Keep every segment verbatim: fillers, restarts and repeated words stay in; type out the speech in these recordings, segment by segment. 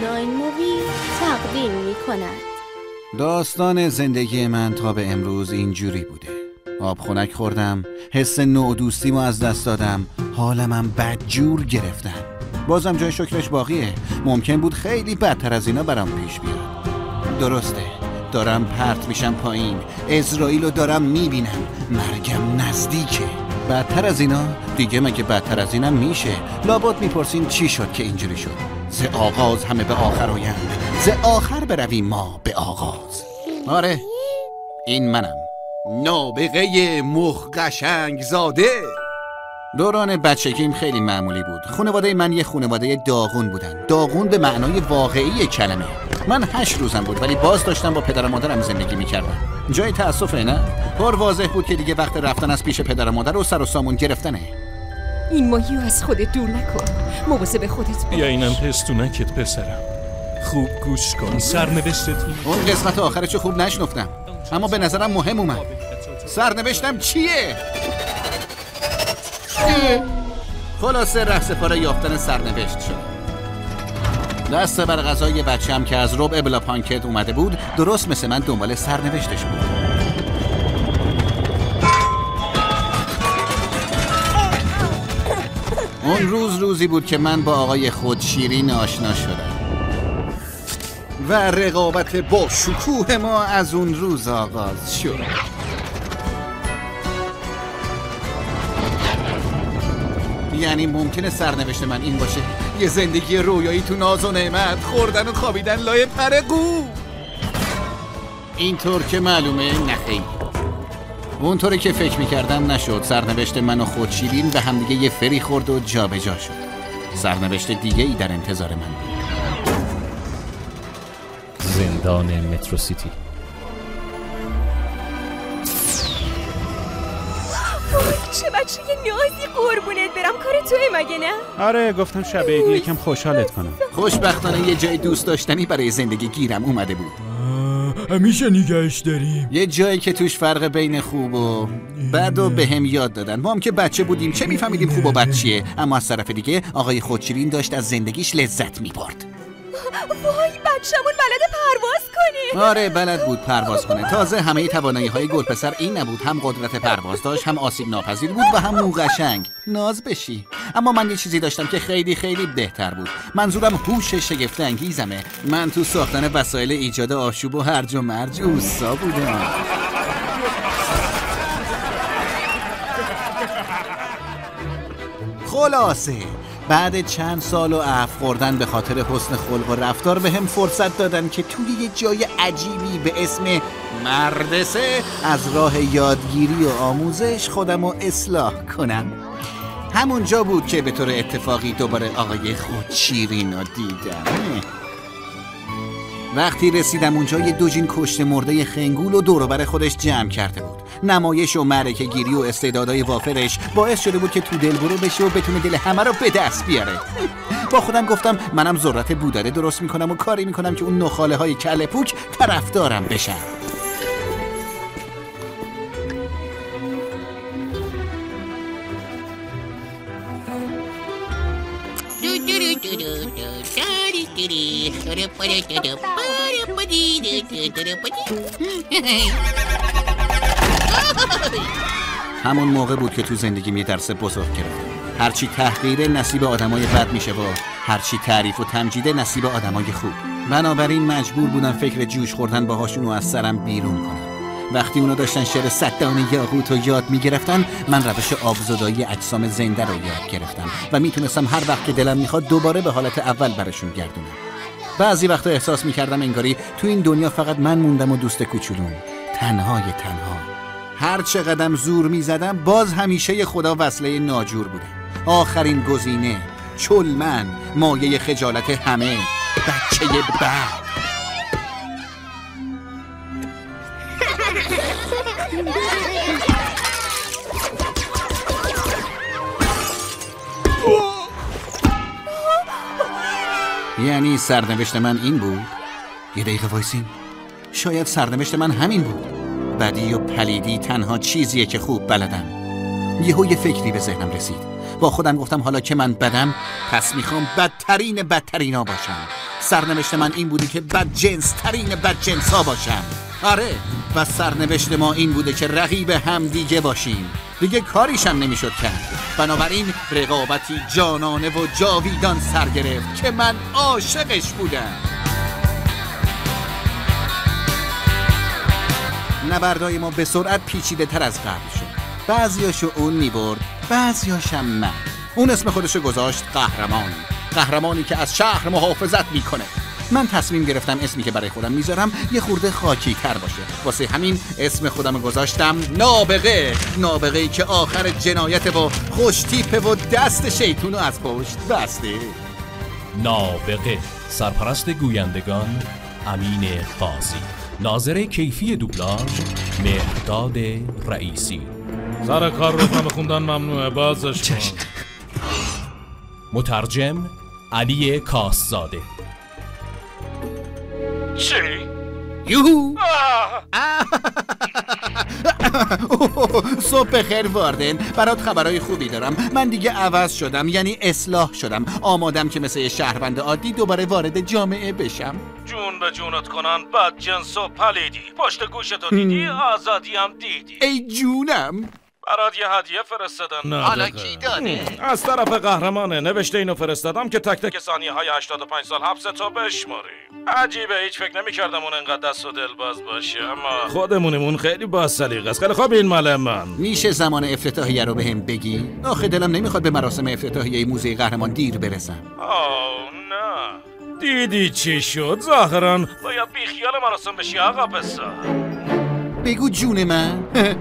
ناین مووی تقدیم می کند. داستان زندگی من تا به امروز اینجوری بوده. آب خنک خوردم، حس نوع دوستیمو از دست دادم، حالمم بدجور گرفتن. بازم جای شکرش باقیه. ممکن بود خیلی بدتر از اینا برام پیش بیاد. درسته، دارم پرت میشم پایین، اسرائیلو دارم میبینم، مرگم نزدیکه. بدتر از اینا؟ دیگه مگه بدتر از اینم میشه؟ لابد میپرسین چی شد که اینجوری شد؟ ز آغاز همه به آخر آیند، ز آخر برویم ما به آغاز. آره، این منم، نابغه مخ قشنگ زاده. دوران بچگیم خیلی معمولی بود. خانواده من یه خانواده داغون بودن. داغون به معنای واقعی کلمه. من هشت روزم بود ولی باز داشتم با پدر و مادرم زندگی میکردم. جای تأسفه نه؟ پر واضح بود که دیگه وقت رفتن از پیش پدر و مادر و سر و سامون گرفتنه. این ماهیو از خودت دور نکن، مواظب خودت باش. بیا اینم پستونکت پسرم، خوب گوش کن. سرنوشتت اون قسمت آخرشو خوب نشنفتم، اما به نظرم مهم اومد. سرنوشتم چیه؟ خلاصه رهسپار یافتن سرنوشت شد. دست بر غذای بچه‌ام که از ربع بلا پانکت اومده بود درست مثل من دنبال سرنوشتش بود. اون روز روزی بود که من با آقای خودشیرین آشنا شدم و رقابت با شکوه ما از اون روز آغاز شد. یعنی ممکنه سرنوشت من این باشه یه زندگی رویایی تو ناز و نعمت، خوردن و خوابیدن لای پر قو. اینطور که معلومه نخیر. اونطوری که فکر میکردم نشد. سرنوشت من و خودشیرین به همدیگه یه فری خورد و جا به جا شد. سرنوشت دیگه ای در انتظار من بود. زندان مترو سیتی. چه بچه یه نازی قربونت برم. کار توی مگه نه؟ آره، گفتم شب عیدی یکم خوشحالت کنم. خوشبختانه یه جای دوست داشتنی برای زندگی گیرم اومده بود. همیشه نگهش داریم. یه جایی که توش فرق بین خوب و بد و به هم یاد دادن. ما هم که بچه بودیم چه میفهمیدیم خوب و بد چیه، اما از طرف دیگه آقای خودشیرین داشت از زندگیش لذت میبرد. وای، بچه‌مون بلد پرواز کنه. آره بلد بود پرواز کنه. تازه همه توانایی‌های گلپسر این نبود، هم قدرت پرواز داشت، هم آسیب ناپذیر بود و هم قشنگ. ناز بشی. اما من یه چیزی داشتم که خیلی خیلی بهتر بود. منظورم هوش شگفت انگیزمه. من تو ساختن وسایل ایجاد آشوب و هرج و مرج اوستا بودم. خلاصه بعد چند سال و عفو خوردن به خاطر حسن خلق و رفتار به هم فرصت دادن که توی یه جای عجیبی به اسم مردسه از راه یادگیری و آموزش خودم رو اصلاح کنم. همونجا بود که به طور اتفاقی دوباره آقای خودشیرین رو دیدم. وقتی رسیدم اونجا یه دوجین کشته مرده خنگول و دور و بر خودش جمع کرده بود. نمایش و معرکه گیری و استعدادهای وافرش باعث شده بود که تو دل برو بشه و بتونه دل همه رو به دست بیاره. با خودم گفتم منم ذرت بوداره درست میکنم و کاری میکنم که اون نخاله های کله پوک طرفدارم بشن. همون موقع بود که تو زندگیم یه درس بزرگ گرفتم. هرچی تحقیر نصیب آدمای بد میشه و هرچی تعریف و تمجید نصیب آدمای خوب. بنابراین مجبور بودم فکر جوش خوردن باهاشون رو از سرم بیرون کنم. وقتی اونا داشتن شعر صد دانه یاقوت رو یاد میگرفتن، من روش آبزدایی اجسام زنده رو یاد گرفتم و میتونستم هر وقت که دلم میخواد دوباره به حالت اول برشون گردونم. بعضی وقتا احساس میکردم انگاری تو این دنیا فقط من موندم و دوست کوچولوم، تنهای تنها. هر چقدرم زور میزدم باز همیشه خدا وصله ناجور بودم. آخرین گزینه، چلمن، مایه خجالت همه، بچه بد. یعنی سرنوشت من این بود؟ یه دقیقه وایسین، شاید سرنوشت من همین بود. بدی و پلیدی تنها چیزیه که خوب بلدم. یهو یه فکری به ذهنم رسید. با خودم گفتم حالا که من بدم، پس میخوام بدترین بدترینا باشم. سرنوشت من این بوده که بدجنس ترین بدجنس ها باشم. آره، و سرنوشت ما این بوده که رقیب هم دیگه باشیم. دیگه کاریشم نمیشد کرد. بنابراین رقابتی جانانه و جاویدان سر گرفت که من عاشقش بودم. نبردای ما به سرعت پیچیده تر از قبل شد. بعضیاشو اون میبرد، بعضیاشم من. اون اسم خودشو گذاشت قهرمان. قهرمانی که از شهر محافظت میکنه. من تصمیم گرفتم اسمی که برای خودم میذارم یه خورده خاکی تر باشه. واسه همین اسم خودم گذاشتم نابغه. نابغه‌ای که آخر جنایت و خوشتیپه و دست شیطونو از پشت بسته. نابغه، سرپرست گویندگان امین قاضی، ناظر کیفی دوبلاژ مهرداد رئیسی. سر کار رو خوندن ممنوعه، بازش کن. مترجم علی کاسزاده. چی؟ یوهو! صبح بخیر واردن، برات خبرای خوبی دارم. من دیگه عوض شدم، یعنی اصلاح شدم. آمادم که مثل یه شهروند عادی دوباره وارد جامعه بشم. جون به جونت کنن بدجنس و پلیدی. پشت گوشتو دیدی، آزادی هم دیدی. ای جونم، برات یه هدیه فرستادن. حالا کی داده؟ از طرف قهرمانه. نوشته اینو فرستادم که تک تک ثانیه های هشتاد و پنج سال حبس تو بشماری. عجیبه، هیچ فکر نمی کردم اون انقدر دست و دل باز باشه، اما خودمونمون خیلی با سلیقه است. خیلی خوب، این مال من. میشه زمان افتتاحیه رو بهم بگی؟ آخه دلم نمیخواد به مراسم افتتاحیه موزه قهرمان دیر برسم. آه نه، دیدی چی شد؟ ظاهراً باید بیخیال مراسم بشی آقا پسر. بگو جون من.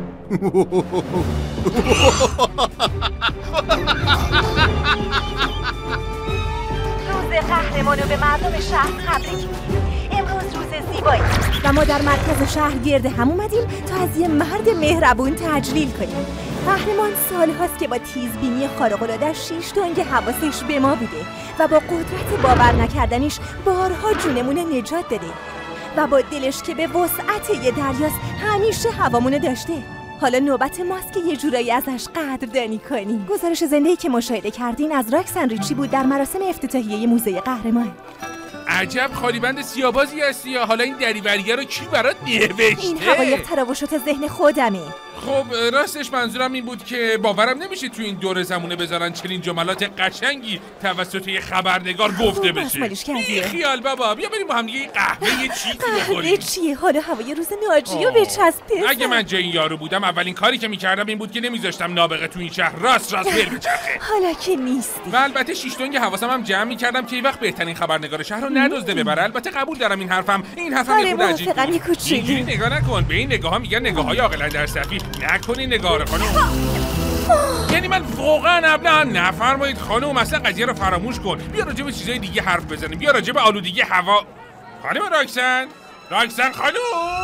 روز قهرمانو به مردم شهر تبریک میگیم. امروز روز زیبایی و ما در مرکز شهر گرد هم اومدیم تا از یه مرد مهربون تجلیل کنیم. قهرمان سال هاست که با تیزبینی خارق‌العاده‌اش شیش تنگ حواسش به ما بوده و با قدرت باور نکردنیش بارها جونمونه نجات داده و با دلش که به وسعت یه دریاست همیشه هوامونه داشته. حالا نوبت ماست که یه جورایی ازش قدردانی کنیم. گزارش زنده‌ای که مشاهده کردین از راکسن ریچی بود در مراسم افتتاحیه موزه قهرمان. عجب خالیبند سیاه‌بازی هستی یا حالا این دریوریه رو کی برات نوشته؟ این حقایق تراوشات ذهن خودمه. خب راستش منظورم این بود که باورم نمیشه تو این دور زمونه بذارن چنین جملات قشنگی توسط یه خبرنگار گفته بشه. بی خیال بابا، بیا بریم با هم یه قهوه یه چیزی بخوریم. قهوه چیه؟ حالا هوای روز ناجیو بچسبه. اگه من جای این یارو بودم اولین کاری که میکردم این بود که نمیذاشتم نابغه تو این شهر راست راست ول بچرخه. حالا که نیستی. و البته شیش تنگ حواسم هم جمع میکردم که این وقت بهترین خبرنگار شهر رو ندزده ببره. البته قبول دارم این حرفم این حرفم یه خورده عجیبه. اینجوری نگاه نکن، به این نگاه‌ها میگن نگاه‌های عاقلانه در صفی. نکنین نگاه رو خانم. یعنی من واقعا ابله نفرمایید خانم، اصلا قضیه رو فراموش کن. بیا راجع به چیزای دیگه حرف بزنیم. بیا راجع به آلودگی هوا. خانم راکسن، راکسن خانم.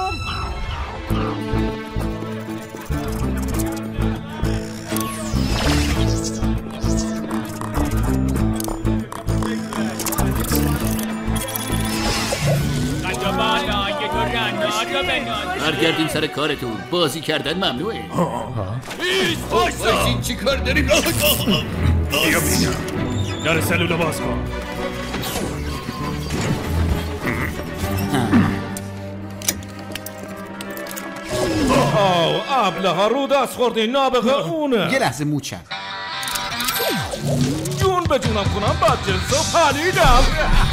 برگردیم سر کارتون. بازی کردن ممنوعه. این چی کار داریم؟ بیا بینم در سلولو باز کن. آه ابله ها رو دست خوردین. نابغه اونه. یه لحظه موچم. جون به جونم کنم بدجنس و پلیدم.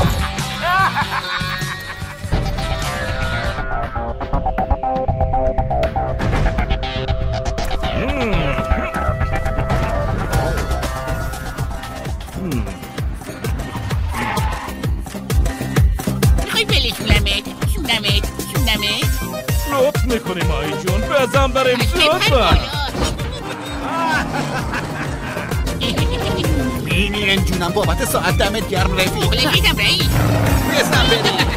میخوای بلی شولمت شولمت شولمت لطف میکنی مایی جون، بزن بریم زود. میمیرن جونم بابت ساعت دمت گرم رفیق. بلیدم رئیس. بزن بریم.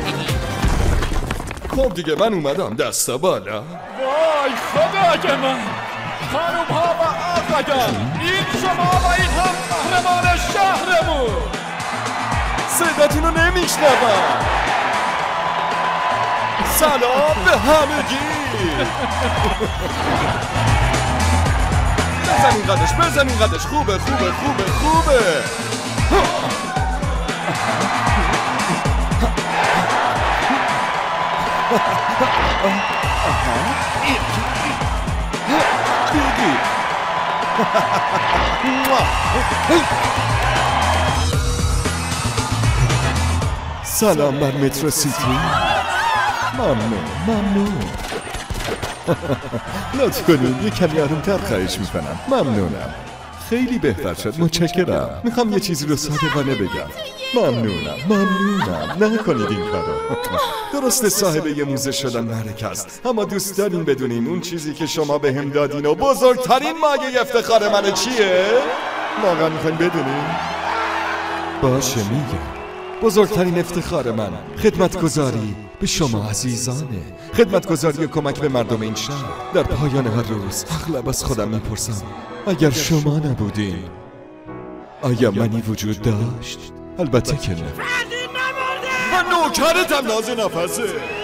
خب دیگه من اومدم دستا بالا. وای خدای من، خانوم ها و آقایان، این شما و این هم قهرمان شهرمون. صداتون رو نمیشنوم. سلام به همگی. بزن این قدش، بزن این قدش. خوبه خوبه خوبه خوبه. سلام بر مترو سیتی. ممنون ممنون. لطف کنید یه کمی آرومتر خواهش میکنم. ممنونم. خیلی بهتر شد. متشکرم. میخوام یه چیزی رو صادقانه بگم. ممنونم ممنونم. نکنید این کارو. درسته صاحب یه موزه شدن محرک است، اما دوست دارین بدونین اون چیزی که شما به هم دادین و بزرگترین مایه افتخار من چیه؟ واقعا میخواین بدونین؟ باشه میگم. بزرگترین افتخار من خدمتگزاری به شما عزیزانه، خدمتگزاری و کمک به مردم این شهر. در پایان هر روز اغلب از خودم میپرسم اگر شما نبودین آیا منی وجود داشت؟ البته که نه. من نوکرتم ناز نفسه.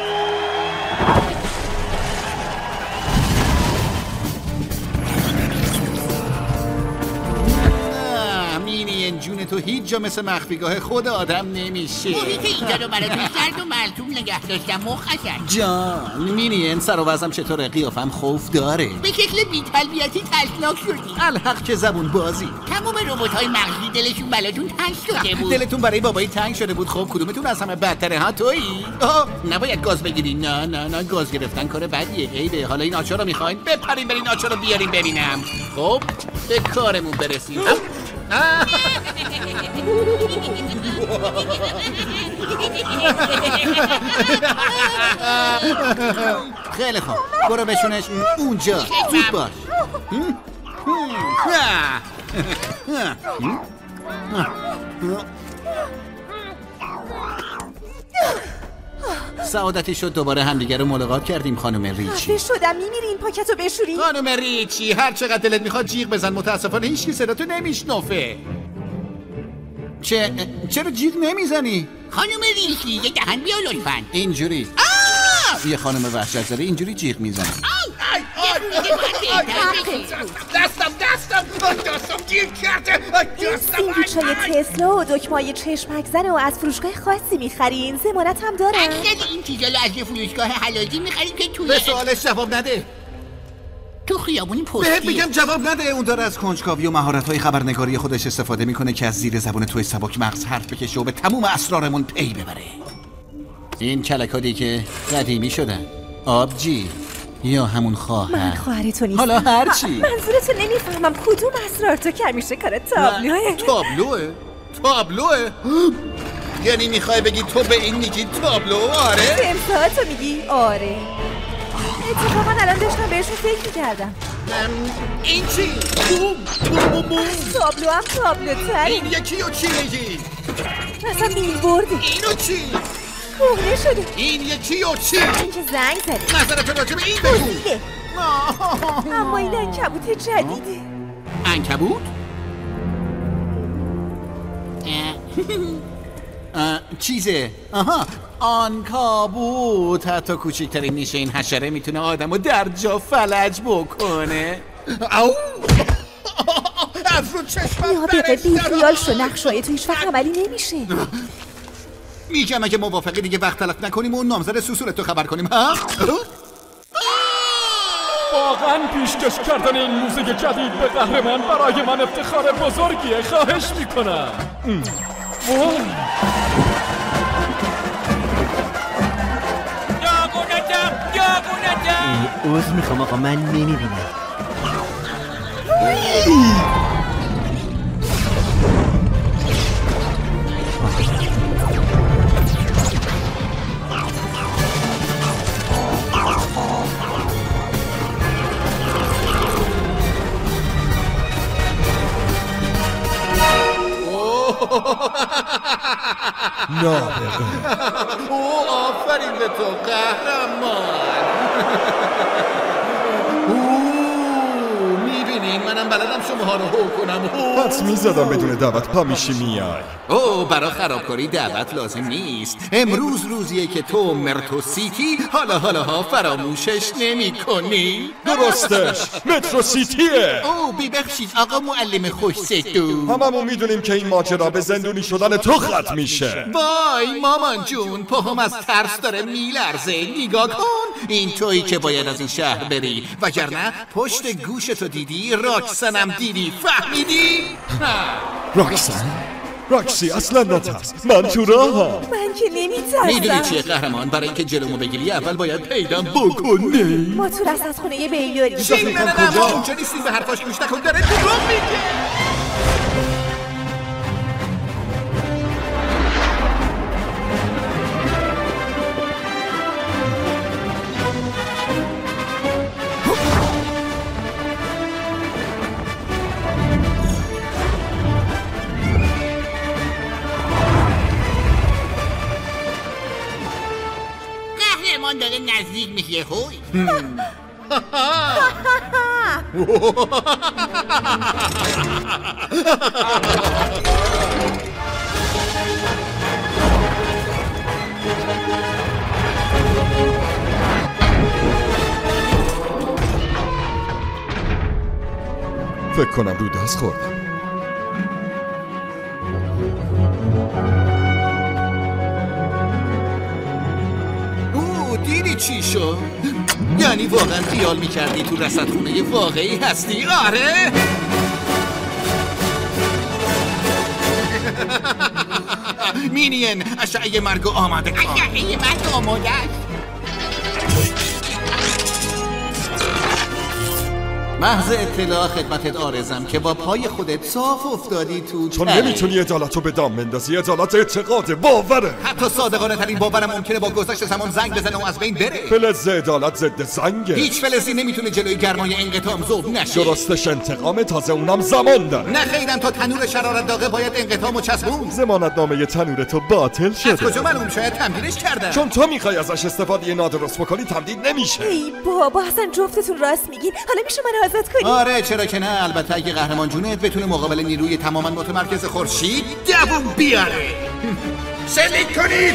مینین جون تو هیچ جا مثل مخفیگاه خود آدم نمیشه. محیط اینجا رو براتون سرد و ملتوم نگه داشتم مخشن. جان مینین سر و وزم چطوره؟ قیافم خوف داره. به شکل بی‌تربیتی ترسناک شدی. الحق که زبون بازی. تمام ربات‌های مغزی دلشون بلاتون تنگ شده بود. دلتون برای بابایی تنگ شده بود. خب کدومتون از همه بدتره ها تویی؟ آه نباید گاز بگیری. نه نه نه گاز گرفتن کار بدیه. عیبه. حالا این آچار رو میخواین؟ بپرین برین آچار رو بیارین ببینم. خب به کارمون برسیم. خیلی خوب برو بشونش اونجا. زود باش. سعادتی شد دوباره همدیگه رو ملاقات کردیم خانم ریچی. خفه شدم. میمیری این پاکت رو بشوری؟ خانم ریچی هر چقدر دلت میخواد جیغ بزن، متاسفانه هیچکی صداتو نمیشنفه. چه چرا جیغ نمیزنی؟ خانم ریچی یه دهن بیا لطفاً. اینجوری یه خانم وحشت زده اینجوری جیغ میزنه. دستم دستم دستم گیر کرده. این سیندویچای تسلا و دکمای چشمک زنه و از فروشگاه خاصی میخرین. ضمانت هم دارن. اکثر این چیزا رو از یه فروشگاه حلاجی میخریم که توی به سوالش جواب نده. تو خیابونی پستی. بهت میگم جواب نده. اون داره از کنجکاوی و مهارت‌های خبرنگاری خودش استفاده میکنه که از زیر زبون توی سبک مغز حرف بکشه و به تموم اسرارمون پی ببره. این کلکادی که قدیمی شدن. آبجی یا همون خواهر. من خواهر تو نیستم. حالا هرچی. منظورتو نمیفهمم. کدوم اسرار تو که میشه کار تابلوه؟ تابلوه؟ تابلوه؟ یعنی میخوای بگی تو به این میگی تابلو؟ آره؟ تمساحتو میگی؟ آره. اتفاقا الان داشتم بهشون فکر میکردم. این چی؟ بوم بوم بوم بوم. تابلو هم تابلو تری. این یکی رو چی میگی؟ مثلا بیل بردی. اینو چی؟ کهنه شده. این یکی رو چی؟ این که زنگ زده. نظرت راجع به این بگو. اما این عنکبوت جدیده. عنکبوت؟ چیزه. آها عنکبوت. حتی کوچکترین نیشه این حشره میتونه آدمو در جا فلج بکنه. او از رو چشمم نابغه بیخیال شو. نقشای تو هیچ وقت عملی نمیشه. میگم اگه موافقی دیگه وقت تلف نکنیم و اون نامزد سوسولت رو خبر کنیم. ها؟ واقعا پیشکش کردن این موزیک جدید به قهرمان برای من افتخار بزرگیه. خواهش میکنم. داغونتم داغونتم. عذر میخوام آقا من نمیبینم. نابغه. او آفرین به تو قهرمان. میبینین منم بلدم شماها رو هو کنم. پس میزدم بدون دعوت پا میشی میای. او برا خرابکاری دعوت لازم نیست. امروز روزیه که تو مرتو سیتی حالا حالا ها فراموشش نمی کنی. درستش مترو سیتیه. او ببخشید آقا معلم خوش ستو. هممون میدونیم که این ماجرا به زندونی شدن تو ختم میشه. وای مامان جون پاهم از ترس داره میلرزه. نگاه کن این تویی که باید از این شهر بری، وگرنه پشت گوشتو دیدی دیدی؟ راکسنم دیدی؟ فهمیدی؟ راکسن؟ راکسی اصلا نترس، من تو راهم. من که نمیترسم. میدونی چیه قهرمان؟ برای اینکه جلومو بگیری اول باید پیدام بکنی. ما تو رصدخونه بیل داریم. چی؟ نه نه نه ما اونجا نیستیم، به حرفاش گوش نکن، داره دروغ میگه. قهرمان داره نزدیک میشه. هوی فکر کنم رو دست خوردم. دیدی چی شد؟ یعنی واقعا خیال میکردی تو رصدخونه واقعی هستی؟ آره؟ مینین اشعه مرگ آماده کن. اشعه مرگ آماده است. محض اطلاع خدمتت آرزم که با پای خودت صاف افتادی تو تو نمیتونی عدالت رو به دام بندازی. عدالت اعتقاده، باوره. حتی صادقانه ترین باورم ممکنه با گذشت زمان زنگ بزنه و از بین بره. فلز عدالت ضد زنگه. هیچ فلزی نمیتونه جلوی گرمای انقطاع ذوب نشه. درستش انتقام، تازه اونم زمان داره. نه خیرم، تا تنور شرارت داغه باید انقطاعمو چسبون. ضمانتنامه تنور تو باطل شده. از کجا معلوم؟ شاید تمدیدش کردن. چون تو میخوای ازش استفاده نادرست بکنی تمدید نمیشه. ای بابا اصلا جفتتون راست میگین. حالا میشه من آزاد کنی؟ آره چرا که نه. البته اگه قهرمان جونت بتونه مقابل نیروی تماما متمرکز خورشید دووم بیاره. شلیک کنید.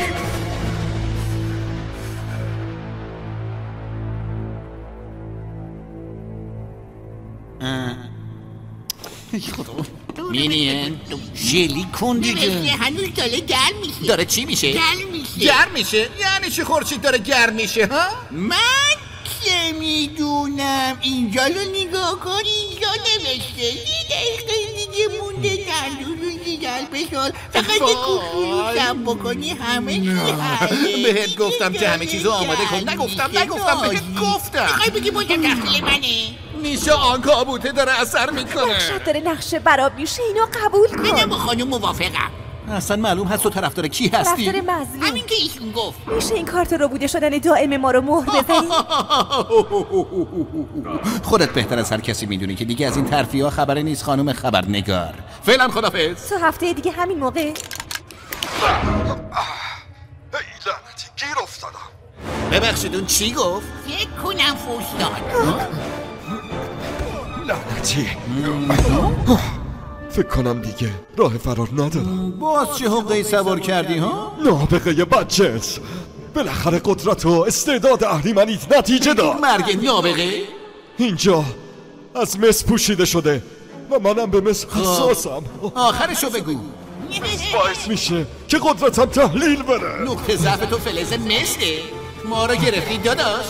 مینین جلی کن دیگه. هنوز داره گرم میشه. داره چی میشه؟ گرم میشه. گرم میشه؟ یعنی چی خورشید داره گرم میشه ها؟ من که میدونم. اینجا رو نگاه کن، اینجا نوشته یه دقیقه دیگه مونده تندور رو دیگر بشار. فقط یه کوچولوشم بکنی همه چی هست. بهت گفتم که همه چیزو آماده کن. نگفتم نگفتم بهت گفتم. میخوای بگی بودم داخل منه؟ میشه آن کابوته داره اثر میکنه. نقشت داره نقشه براب میشه، اینو قبول کن. من با خانم موافقم. اصلا معلوم هست تو طرفدار کی هستی؟ طرفدار مظلوم. همین که ایشون گفت. میشه این کارت رو بوده شدن دائم ما رو مهر بزنی؟ خودت بهتر از هر کسی میدونی که دیگه از این ترفیه ها خبری نیست خانم خبرنگار. فعلا خدافظ. تو هفته دیگه همین موقع. ای لعنتی گیر افتادم. ببخشید اون چی گفت؟ فکر کنم فوش داد. لعنتی. فکر کنم دیگه راه فرار ندارم. باز چه حقی سوار کردی ها؟ نابغه بچه‌ت بالاخره قدرت و استعداد اهریمنیت نتیجه داد. مرگ نابغه؟ اینجا از مس پوشیده شده و منم به مس حساسم. آخرشو بگو. باعث میشه که قدرتم تحلیل بره. نقطه ضعف تو فلز مسته. ما رو گرفتی داداش.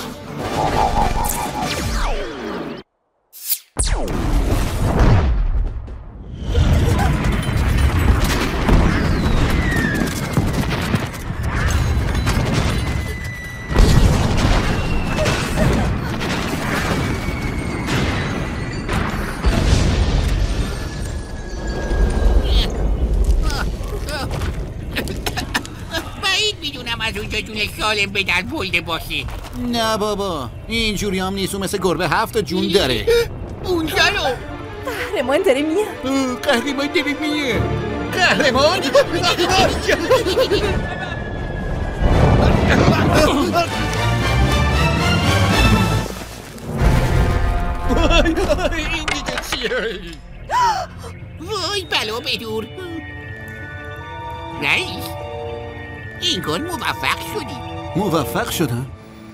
از اونجا جون سالم به دست بلده باشه. نه بابا اینجوری هم نیست. مثل گربه هفت جون داره. اونجا رو قهرمان داره میاد. قهرمان داره میاد. قهرمان این دیگه چیه؟ وای بلا بدور. رئیس این کار موفق شدی. موفق شدم؟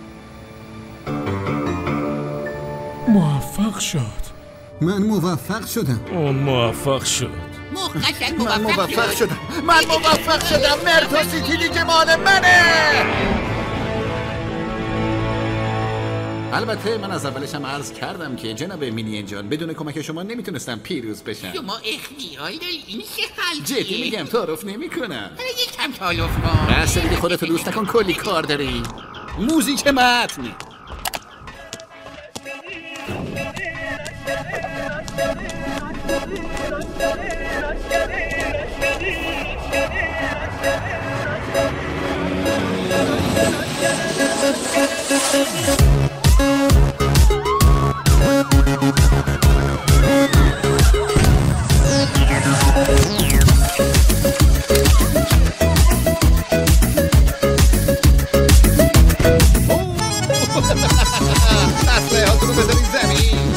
موفق شد. من موفق شدم. اون موفق شد. مخشن من موفق موفق شد. شدم. من موفق شدم. مرتا سیتی دیگه مال منه. البته من از اولش هم عرض کردم که جناب مینین جان بدون کمک شما نمیتونستم پیروز بشم. شما اختیار داری این چه حالتیه؟ جدی میگم تعارف نمیکنم. حالا یکم تعارف کن. بس دیگه خودتو دوست نکن، کلی کار داری. موزیک متن. اصله هاتونو بذارین زمین.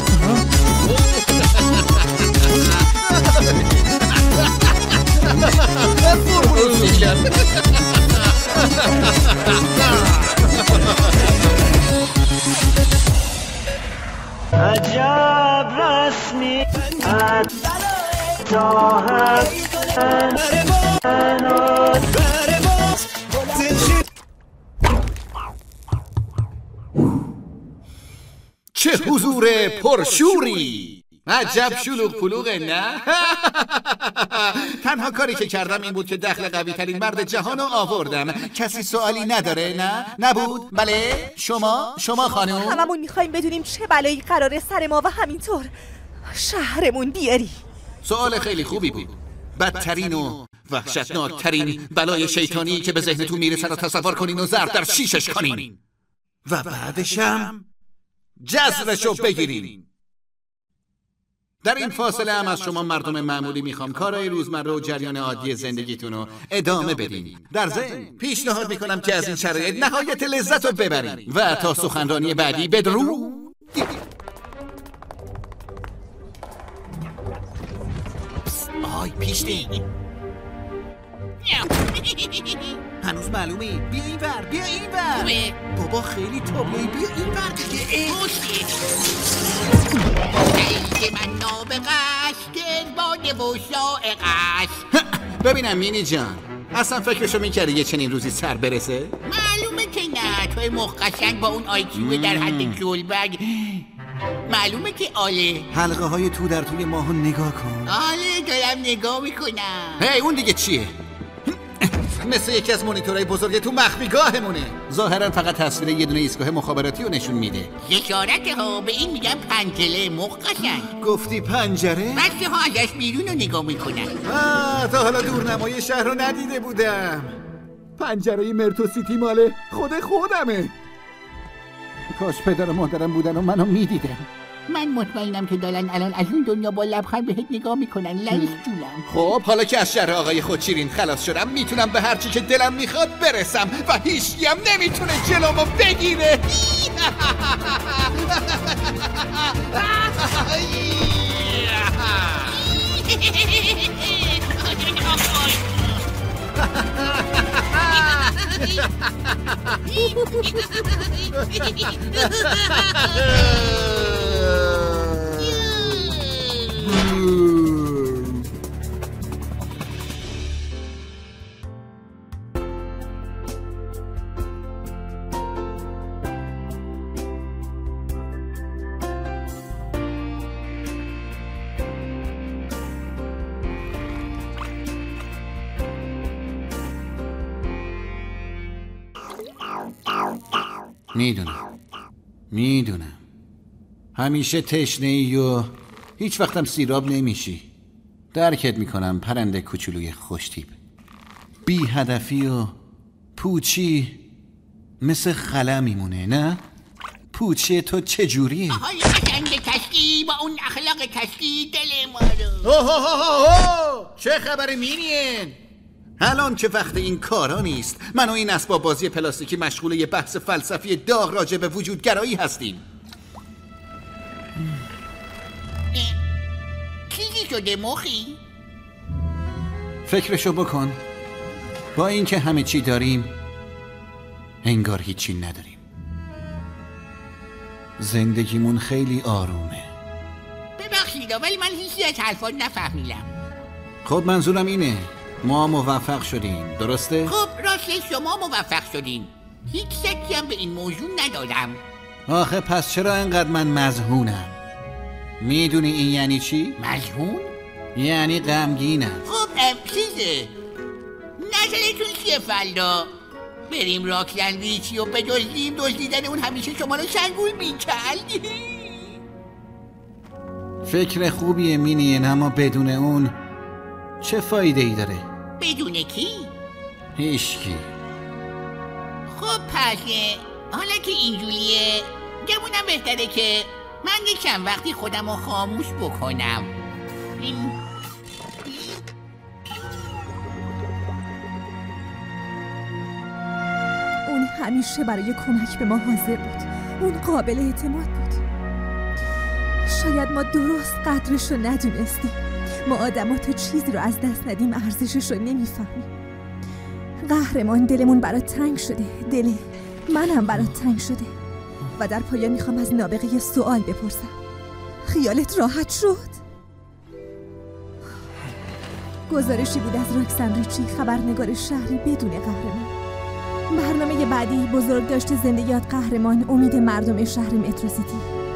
عجب رسمی چه حضور پرشوری! عجب شلوغ پلوغه نه؟ تنها کاری که کردم این بود که دخل قوی ترین مرد جهان رو آوردم. کسی سوالی نداره نه؟ نبود؟ بله؟ شما؟ شما خانم؟ هممون میخوایم بدونیم چه بلایی قراره سر ما و همینطور شهرمون بیاری. سوال خیلی خوبی بود. بدترین و وحشتناکترین بلای شیطانی که به ذهنتون میرسه رو تصور کنین و ضرب در شیشش کنین و بعدشم جزرشو بگیرین. در این فاصله هم از شما مردم معمولی میخوام کارهای روزمره و جریان عادی زندگیتون رو ادامه بدین. در ضمن پیشنهاد میکنم که از این شرایط نهایت لذت رو ببرین و تا سخنرانی بعدی بدرود. آی پیشتی هنوز معلومه. بیا این ور، بیا این ور. بابا خیلی تابلوی، بیا این ور دیگه. ای من نابغش گربانه و شائقش. ببینم مینی جان، اصلا فکرشو میکردی یه چنین روزی سر برسه؟ معلومه که نه. توی مخ قشنگ با اون آیکیوه در حد جولبرگ معلومه که آله. حلقه های تو در توی ماهو نگاه کن. آله دارم نگاه میکنم. هی اون دیگه چیه؟ مثل یکی از مانیتورهای بزرگ تو مخفیگاهمونه. ظاهرا فقط تصویر یه دونه ایستگاه مخابراتی رو نشون میده. اشارت ها به این میگم پنجره. مخ قشنگ. گفتی پنجره؟ بچه ها ازش بیرون رو نگاه میکنن. آه تا حالا دورنمای شهر رو ندیده بودم. پنجره مرتو سیتی ماله خود خودمه. کاش پدر و مادرم بودن و منو میدیدن. من مطمئنم که دارن الان از اون دنیا با لبخند بهت نگاه میکنن. لریس جونم. خب حالا که از شر آقای خودشیرین خلاص شدم میتونم به هر چی که دلم میخواد برسم و هیچکی هم نمیتونه جلومو بگیره. میدونم میدونم همیشه تشنه ای و هیچ وقتم سیراب نمیشی. درکت میکنم پرنده کوچولوی خوشتیپ. بی هدفی و پوچی مثل خلا میمونه نه؟ پوچی تو چجوریه؟ آهای قشنگ کشکی با اون اخلاق کشکی دل ما رو. اوه اوه اوه چه خبر مینین؟ الان که وقت این کارا نیست. من و این اسباب بازی پلاستیکی مشغول یه بحث فلسفی داغ راجع به وجودگرایی هستیم. چیزی شده مخی؟ فکرشو بکن. با اینکه همه چی داریم انگار هیچی نداریم. زندگیمون خیلی آرومه. ببخشید ولی من هیچی از حرفات نفهمیدم. خب منظورم اینه ما موفق شدیم، درسته؟ خب راستش شما موفق شدین. هیچ شکی هم به این موضوع ندارم. آخه پس چرا اینقدر من مذهونم؟ میدونی این یعنی چی؟ مذهون؟ یعنی غمگینم. خب چیزه نظرتون چیه فلا؟ بریم راکلند ریچی و بدزدیم؟ دزدیدن اون همیشه شما رو شنگول میکرد. فکر خوبیه مینین، اما بدون اون چه فایده ای داره؟ بدون کی؟ هیچکی. خب پس حالا که اینجوریه گمونم بهتره که من یکم وقتی خودم رو خاموش بکنم. این... اون همیشه برای کمک به ما حاضر بود. اون قابل اعتماد بود. شاید ما درست قدرش رو ندونستیم. ما آدم ها تا چیزی رو از دست ندیم ارزشش رو نمیفهمیم. قهرمان دلمون برات تنگ شده. دل منم برات تنگ شده. و در پایان میخوام از نابغه یه سوال بپرسم. خیالت راحت شد؟ گزارشی بود از راکسن ریچی، خبرنگار شهری بدون قهرمان. برنامه بعدی بزرگداشت زندگیات قهرمان، امید مردم شهر مترو سیتی.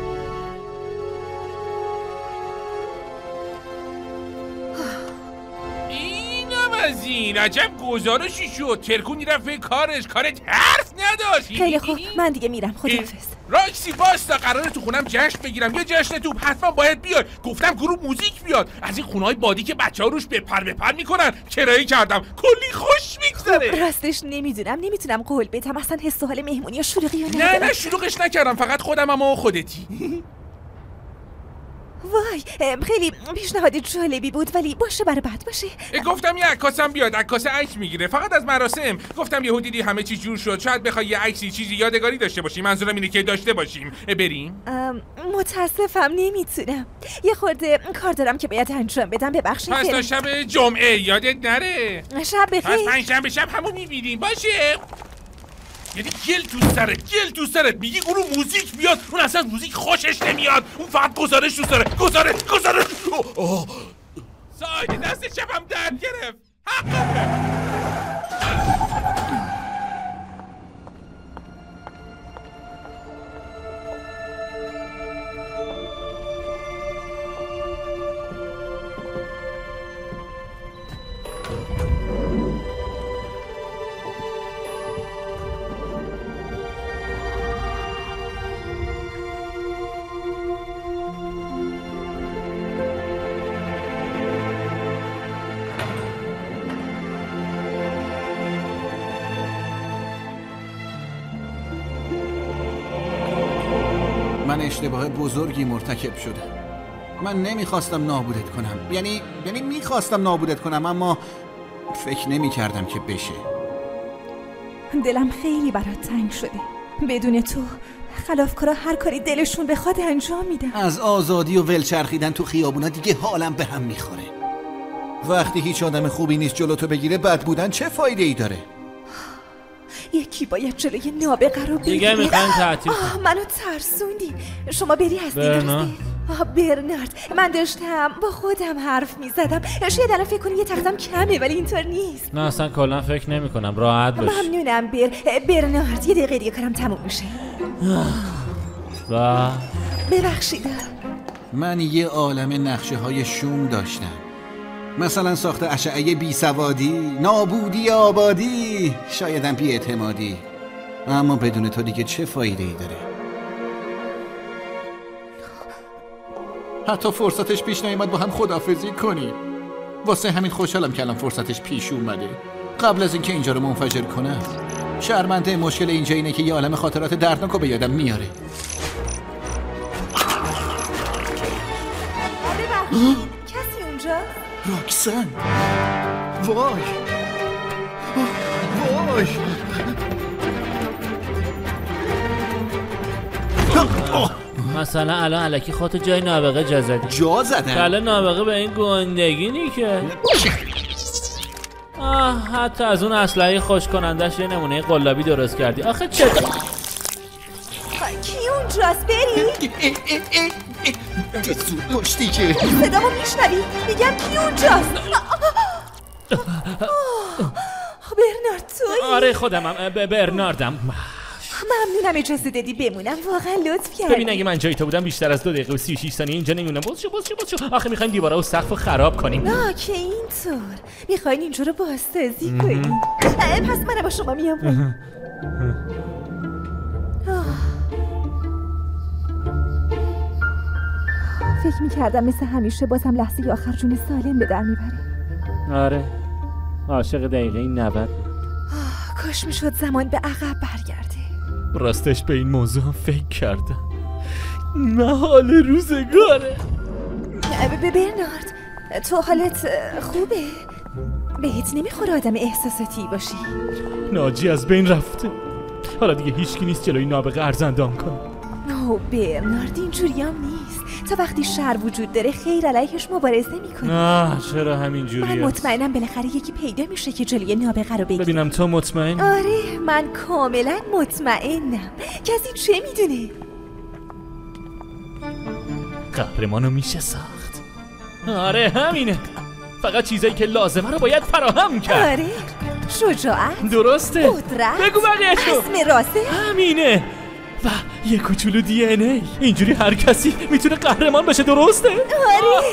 از این عجب گزارشی شد. ترکونی رفت به کارش. کارت حرف نداشت. خیلی خوب من دیگه میرم. خداحافظ. راکسی واستا، قراره تو خونم جشن بگیرم. یه جشن توپ حتما باید بیاد. گفتم گروه موزیک بیاد. از این خونه‌های بادی که بچه‌ها روش بپر بپر میکنن کرایه کردم. کلی خوش میگذره. خب راستش نمیدونم نمیتونم قول بدم. اصلا حس و حال مهمونی یا شلوغی یا نه نه شلوغش نکردم. فقط خودمم و خودتی. وای خیلی پیشنهاد جالبی بود، ولی باشه برای بعد باشه. گفتم یه عکاسم بیاد، عکاس عکس میگیره فقط از مراسم. گفتم یهو دیدی همه چی جور شد، شاید بخوای یه عکسی چیزی یادگاری داشته باشیم. منظورم اینه که داشته باشیم. بریم؟ متاسفم نمیتونم. یه خورده کار دارم که باید انجام بدم. ببخشید. پس تا شب جمعه یادت نره. شب بخیر. پس پنجشنبه شب همون میبینیم. باشه. یعنی گل تو سرت گل تو سرت میگی گروه موزیک بیاد، اون اصلا موزیک خوشش نمیاد، اون فقط گزارش دوست داره. گزارش گزارش ساید دست شبم درد گرفت. حقه. من اشتباه بزرگی مرتکب شدم. من نمیخواستم نابودت کنم. یعنی یعنی میخواستم نابودت کنم، اما فکر نمی کردم که بشه. دلم خیلی برات تنگ شده. بدون تو خلافکارا هر کاری دلشون بخواد انجام میدن. از آزادی و ولچرخیدن تو خیابونا دیگه حالم به هم میخوره. وقتی هیچ آدم خوبی نیست جلو تو بگیره، بد بودن چه فایده ای داره؟ یکی باید جلوی نابغه رو بگیره. دیگه میخوایم تعطیل. منو ترسوندی. شما بری هستی درسته؟ برنارد، من داشتم با خودم حرف میزدم. شاید الان فکر کنی یه تختم کمه، ولی اینطور نیست. نه اصلا کلا فکر نمی کنم. راحت باش. ممنونم بر برنارد. یه دقیقه دیگه کارم تموم میشه. و ببخشید. من یه عالم نقشه های شوم داشتم، مثلا ساخت اشعه بی سوادی، نابودی آبادی، شایدم بی اعتمادی. اما بدون تو دیگه چه فایده ای داره؟ حتی فرصتش پیش نیامد با هم خداحافظی کنیم. واسه همین خوشحالم که الان فرصتش پیش اومده، قبل از اینکه اینجا رو منفجر کنم. شرمنده مشکل اینجا اینه که یه عالم خاطرات دردناک رو به یادم میاره. کسی اونجا؟ راکسن. وای وای مثلا الان الکی خودتو جای نابغه جا زدی. جا زدم؟ الان نابغه به این گندگی نی که. آه حتی از اون اسلحه خوش کنندش یه نمونه قلابی درست کردی. آخه چه کی اونجاست؟ بری؟ زود مشتی که صدامو میشنوی؟ میگم کی اونجاست؟ برنارد تویی؟ آره خودمم. برناردم. ممنونم اجازه دادی بمونم، واقعا لطف کردی. ببین اگه من جای تو بودم بیشتر از دو دقیقه و سی و شش ثانیه اینجا نمیمونم. باز شو باز شو باز شو. آخه میخوایم دیوارا و سقفو خراب کنیم. نه که اینطور میخواین اینجا رو بازسازی کنیم. پس من با شما میام پایین. فکر میکردم مثل همیشه بازم لحظه آخر جون سالم به در میبره. آره عاشق دقیقه این نود. کاش میشد زمان به عقب برگرده. راستش به این موضوع هم فکر کردم. محال روزگاره. به برنارد تو حالت خوبه؟ بهت نمیخوره آدم احساساتی باشی؟ ناجی از بین رفته، حالا دیگه هیچکی نیست جلوی نابغه ارزندام کنه. اوه برنارد اینجوری هم نیست. تا وقتی شر وجود داره خیر علیهش مبارزه میکنه. نه چرا همین جوریه؟ من مطمئنم بالاخره یکی پیدا میشه که جلوی نابغه رو بگیره. ببینم تو مطمئن؟ آره من کاملا مطمئنم. کسی چه میدونه؟ قهرمانو میشه ساخت. آره همینه، فقط چیزایی که لازمه رو باید فراهم کرد. آره شجاعت، درسته، قدرت، بگو بقیه‌شو. عزم راسته، همینه. و یه کوچولو دی ان ای. اینجوری هر کسی میتونه قهرمان بشه، درسته؟ آره.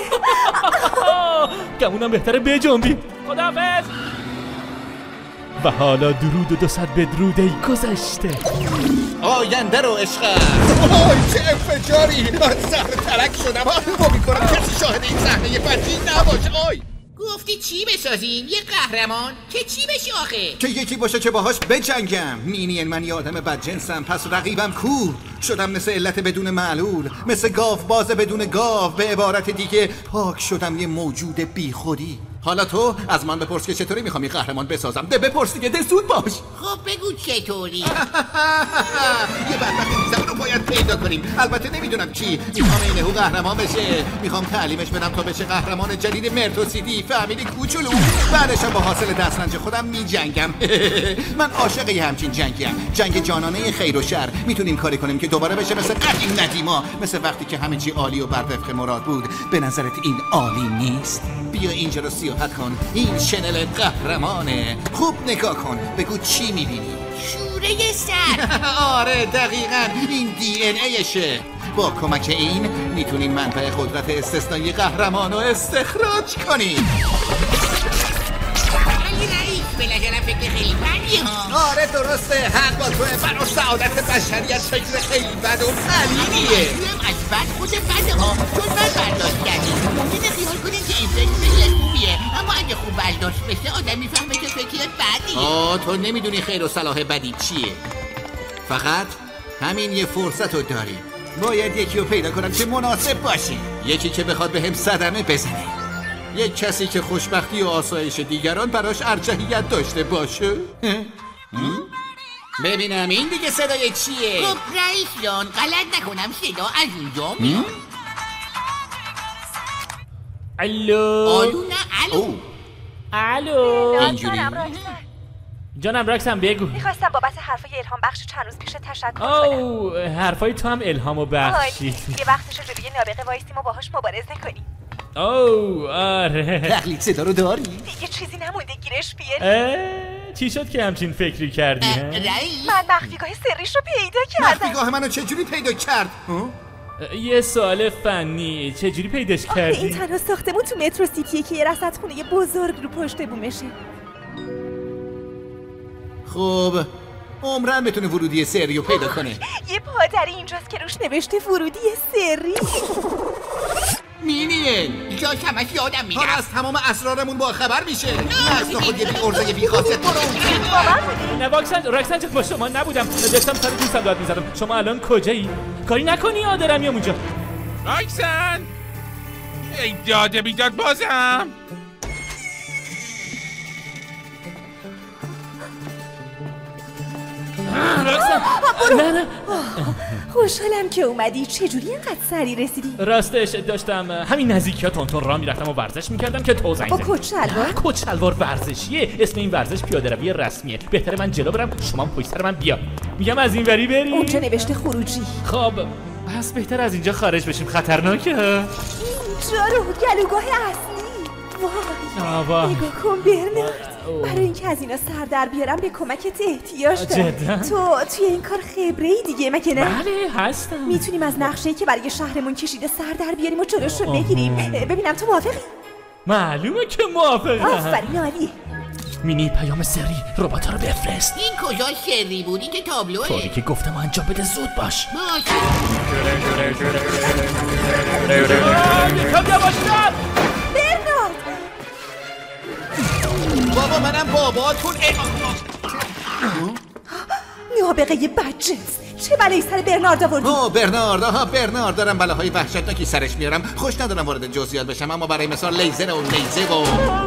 گمونم بهتره بجنبی. خداحافظ. و حالا درود و دو صد بدرود ای گذشته. آینده رو عشق است. چه انفجاری! من زهر ترک شدم. با میکنم کسی شاهد این صحنه فجی نباشه. آی گفتی چی بسازیم؟ یه قهرمان که چی بشه آخه؟ که یکی باشه که باهاش بجنگم. مینین من یه آدم بدجنسم، پس رقیبم کور شدم، مثل علت بدون معلول، مثل گاو باز بدون گاو. به عبارت دیگه پاک شدم یه موجود بی خودی. حالا تو از من بپرس که چطوری میخوام یه قهرمان بسازم. ده بپرس دیگه، ده زود باش. خب بگو چطوری؟ یه بدبخت میزم رو باید پیدا کنیم. البته نمیدونم چی. میخوام اینهو قهرمان بشه. میخوام تعلیمش بدم تا بشه قهرمان جدید مرتو سیتی. فهمیدی کوچولو؟ بعدش با حاصل دسترنج خودم میجنگم. من عاشق یه همچین جنگیم. جنگ جانانه خیر و شر. میتونیم کاری کنیم که دوباره بشه مثل قدیم ندیما، مثل وقتی که همه چی عالی و بر وفق مراد بود. به نظرت این عالی نیست؟ بیا اینجا رو سیاحت کن. این شنل قهرمانه. خوب نگاه کن، بگو چی میبینی؟ شوره سر. آره دقیقاً این دی ان ایشه. با کمک این میتونیم منبع قدرت استثنایی قهرمان رو استخراج کنیم. به نظرم فکر خیلی بدی ها. آره درسته، حق با توه. برای سعادت بشریت فکر خیلی بد و علیمیه. هم از بد خود بده ها، چون من برداشت کردیم. ممکنه خیال کنیم که این فکر خیلی خوبیه، اما اگه خوب برداشت بشه آدم میفهمه که فکر بدیه. آه تو نمیدونی خیر و صلاح بدی چیه. فقط همین یه فرصت رو داری. باید یکی رو پیدا کنم که مناسب باشه، یکی که بخواد به هم صدمه بزنه، یک کسی که خوشبختی و آسایش دیگران براش ارجحیت داشته باشه. ببینم این دیگه صدای چیه؟ خب رئیس جان غلط نکنم صدا از اونجا میاد. الو آلو نه الو. الو اینجوری جانم راکسم بگو. میخواستم بابت حرفای الهام بخش چند روز پیش تشکر کنم. او حرفای تو هم الهامو بخشی. یه وقتشو جلوی نابغه وایسیم و باهاش مبارزه کنیم. او آره تقلید صدا رو داری؟ دیگه چیزی نمونده گیرش بیاری. چی شد که همچین فکری کردی؟ من مخفیگاه سریش رو پیدا کردم. مخفیگاه منو چجوری پیدا کرد؟ یه سوال فنی، چجوری پیداش کردی؟ این تنها ساختمون تو مترو سیتیه که یه رصدخونه یه بزرگ رو پشت بومشه. خب عمرن بتونه ورودی سری رو پیدا کنه. یه پادری اینجاست که روش نوشته ورودی سری. مینین جاش همش یادم میره. از تمام اسرارمون با خبر میشه. اصلا خود یه بی ارزه بی خاصیت برو. نه واکسن راکسن جان با شما نبودم، داشتم سر دوستم داد میزدم. شما الان کجایی؟ کاری نکنی یا دارم میام اونجا. راکسن ای داده بیداد بازم. نه نه خوشحالم که اومدی. چجوری اینقدر سری رسیدی؟ راستش داشتم همین نزدیکی ها تونتون راه میرفتم و ورزش میکردم که تو زنگ با زدی. کت شلوار؟ کت شلوار ورزشیه. اسم این ورزش پیاده روی رسمیه. بهتره من جلو برم، شما پشت سر من بیا. میگم از این وری بریم. اونجا نوشته خروجی. خب پس بهتر از اینجا خارج بشیم، خطرناکه. اینجا رو گلوگاه اصلی. وای آوا نگاه کن برنارد. برای اینکه از اینا سر در بیارم به کمکت احتیاج دارم. جدا؟ تو توی این کار خبره ای دیگه مگه نه؟ بله هستم. میتونیم از نقشه‌ای که برای شهرمون کشیده سر در بیاریم و جلوش رو بگیریم. ببینم تو موافقی؟ معلومه که موافقم. آفرین عالی. مینی پیام سری ربات‌ها رو بفرست. این کجا سری بودی که تابلوه؟ طوری که گفتم انجام بده زود باش. باشه. یکم یواشتر. برنارد. بابا منم باباتون. نابغه بدجنس. چه بلایی سر برنارد آوردی؟ اوه برنارد، آها برنارد، دارم بلاهای وحشتناکی سرش میارم. خوش ندارم وارد جزئیات بشم، اما برای مثال لیزر و نیزه و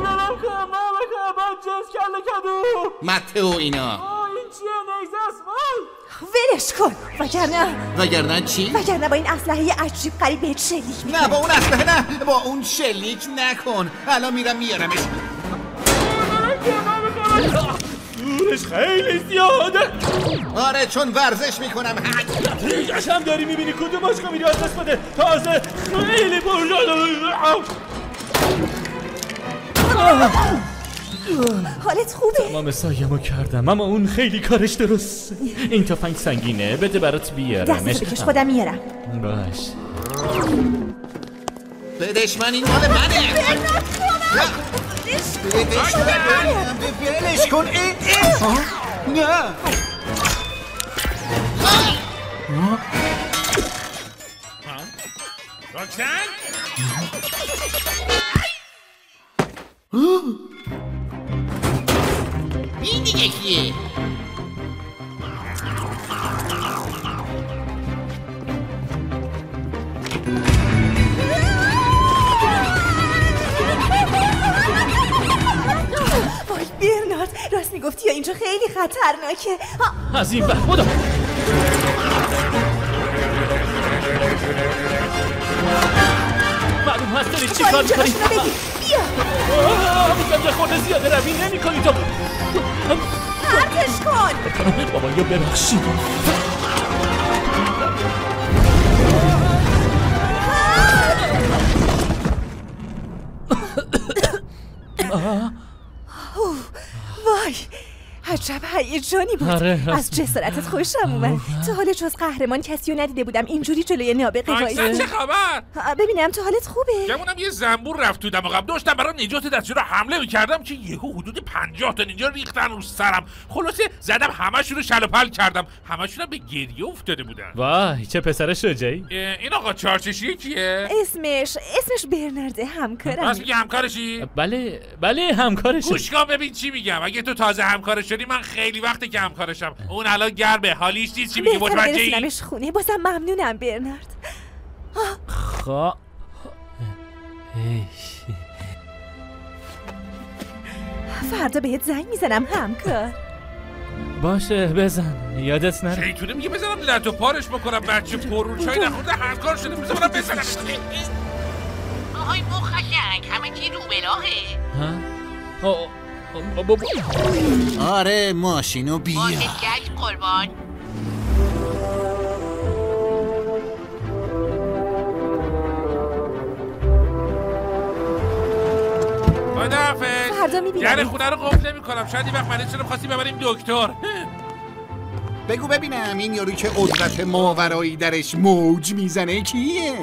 مته و اینا. این چیه نیزه است؟ ولش کن. وگرنه وگرنه چی؟ وگرنه با این اسلحه عجیب غریب بهت شلیک میکنم. نه با اون اسلحه نه، با اون شلیک نکن. الان میرم میارمش. دورش خیلی زیاده. آره چون ورزش میکنم. هم داری میبینی کدوم عشقا میری از دست بده. تازه خیلی برداد. حالت خوبه؟ تمام سایمو کردم اما اون خیلی کارش درست. این تفنگ سنگینه، بده برات بیارم. دستشو بکش خودم میارم. باش. بدش من، این مال منه. بدش من، بلش کن. نه روکسن؟ این دیگه کیه؟ وای برنارد، راست میگفتی یا اینجا خیلی خطرناکه. از این وقت خدا. معلوم هست داری چی کار میکنی؟ بیا میگم یه خورده زیاده روی نمی کنی تو. پرتش کن. بابا یا ببخشید. وای عجب هیجانی بود. از جسارتت خوشم اومد. تا حالا جز قهرمان کسی رو ندیده بودم اینجوری جلوی نابغه وایسه. چه خبر؟ ببینم تو حالت خوبه؟ گمونم یه زنبور رفت تو دماغم. داشتم برای نجات دستیار رو حمله می‌کردم که یهو حدود پنجاه تا نینجا ریختن رو سرم. خلاصه زدم همه‌شون رو شل و پل کردم. همه‌شون به گریه افتاده بودن. وای چه پسر شجاعی. این آقا چارچشیه کیه؟ اسمش اسمش برنارده، همکارم. راست میگی همکارشی؟ بله بله همکارشم. گوش کن ببین چی میگم. اگه تو تازه همکارش شدی من خیلی وقته که همکارشم. اون الان گرمه، حالیش نیست. چی میگی متوجهی؟ برسونمش خونه. بازم ممنونم برنارد. خا فردا بهت زنگ میزنم همکار. باشه بزن، یادت نره. شیطونه میگه بزنم لط و پارش بکنم. بچه پرون چای نخورده همکار شده میزنم بزنم. آهای مخشنگ همه چی رو بلاهه. ها؟ آره ماشینو بیا. ماشینگشت قربان. خداحافظ. فردا میبینم. یعنی خونه رو قفل نمی‌کنم. شاید این وقت مریض رو خواستیم ببریم دکتر. بگو ببینم این یارو که قدرت ماورایی درش موج میزنه کیه؟ این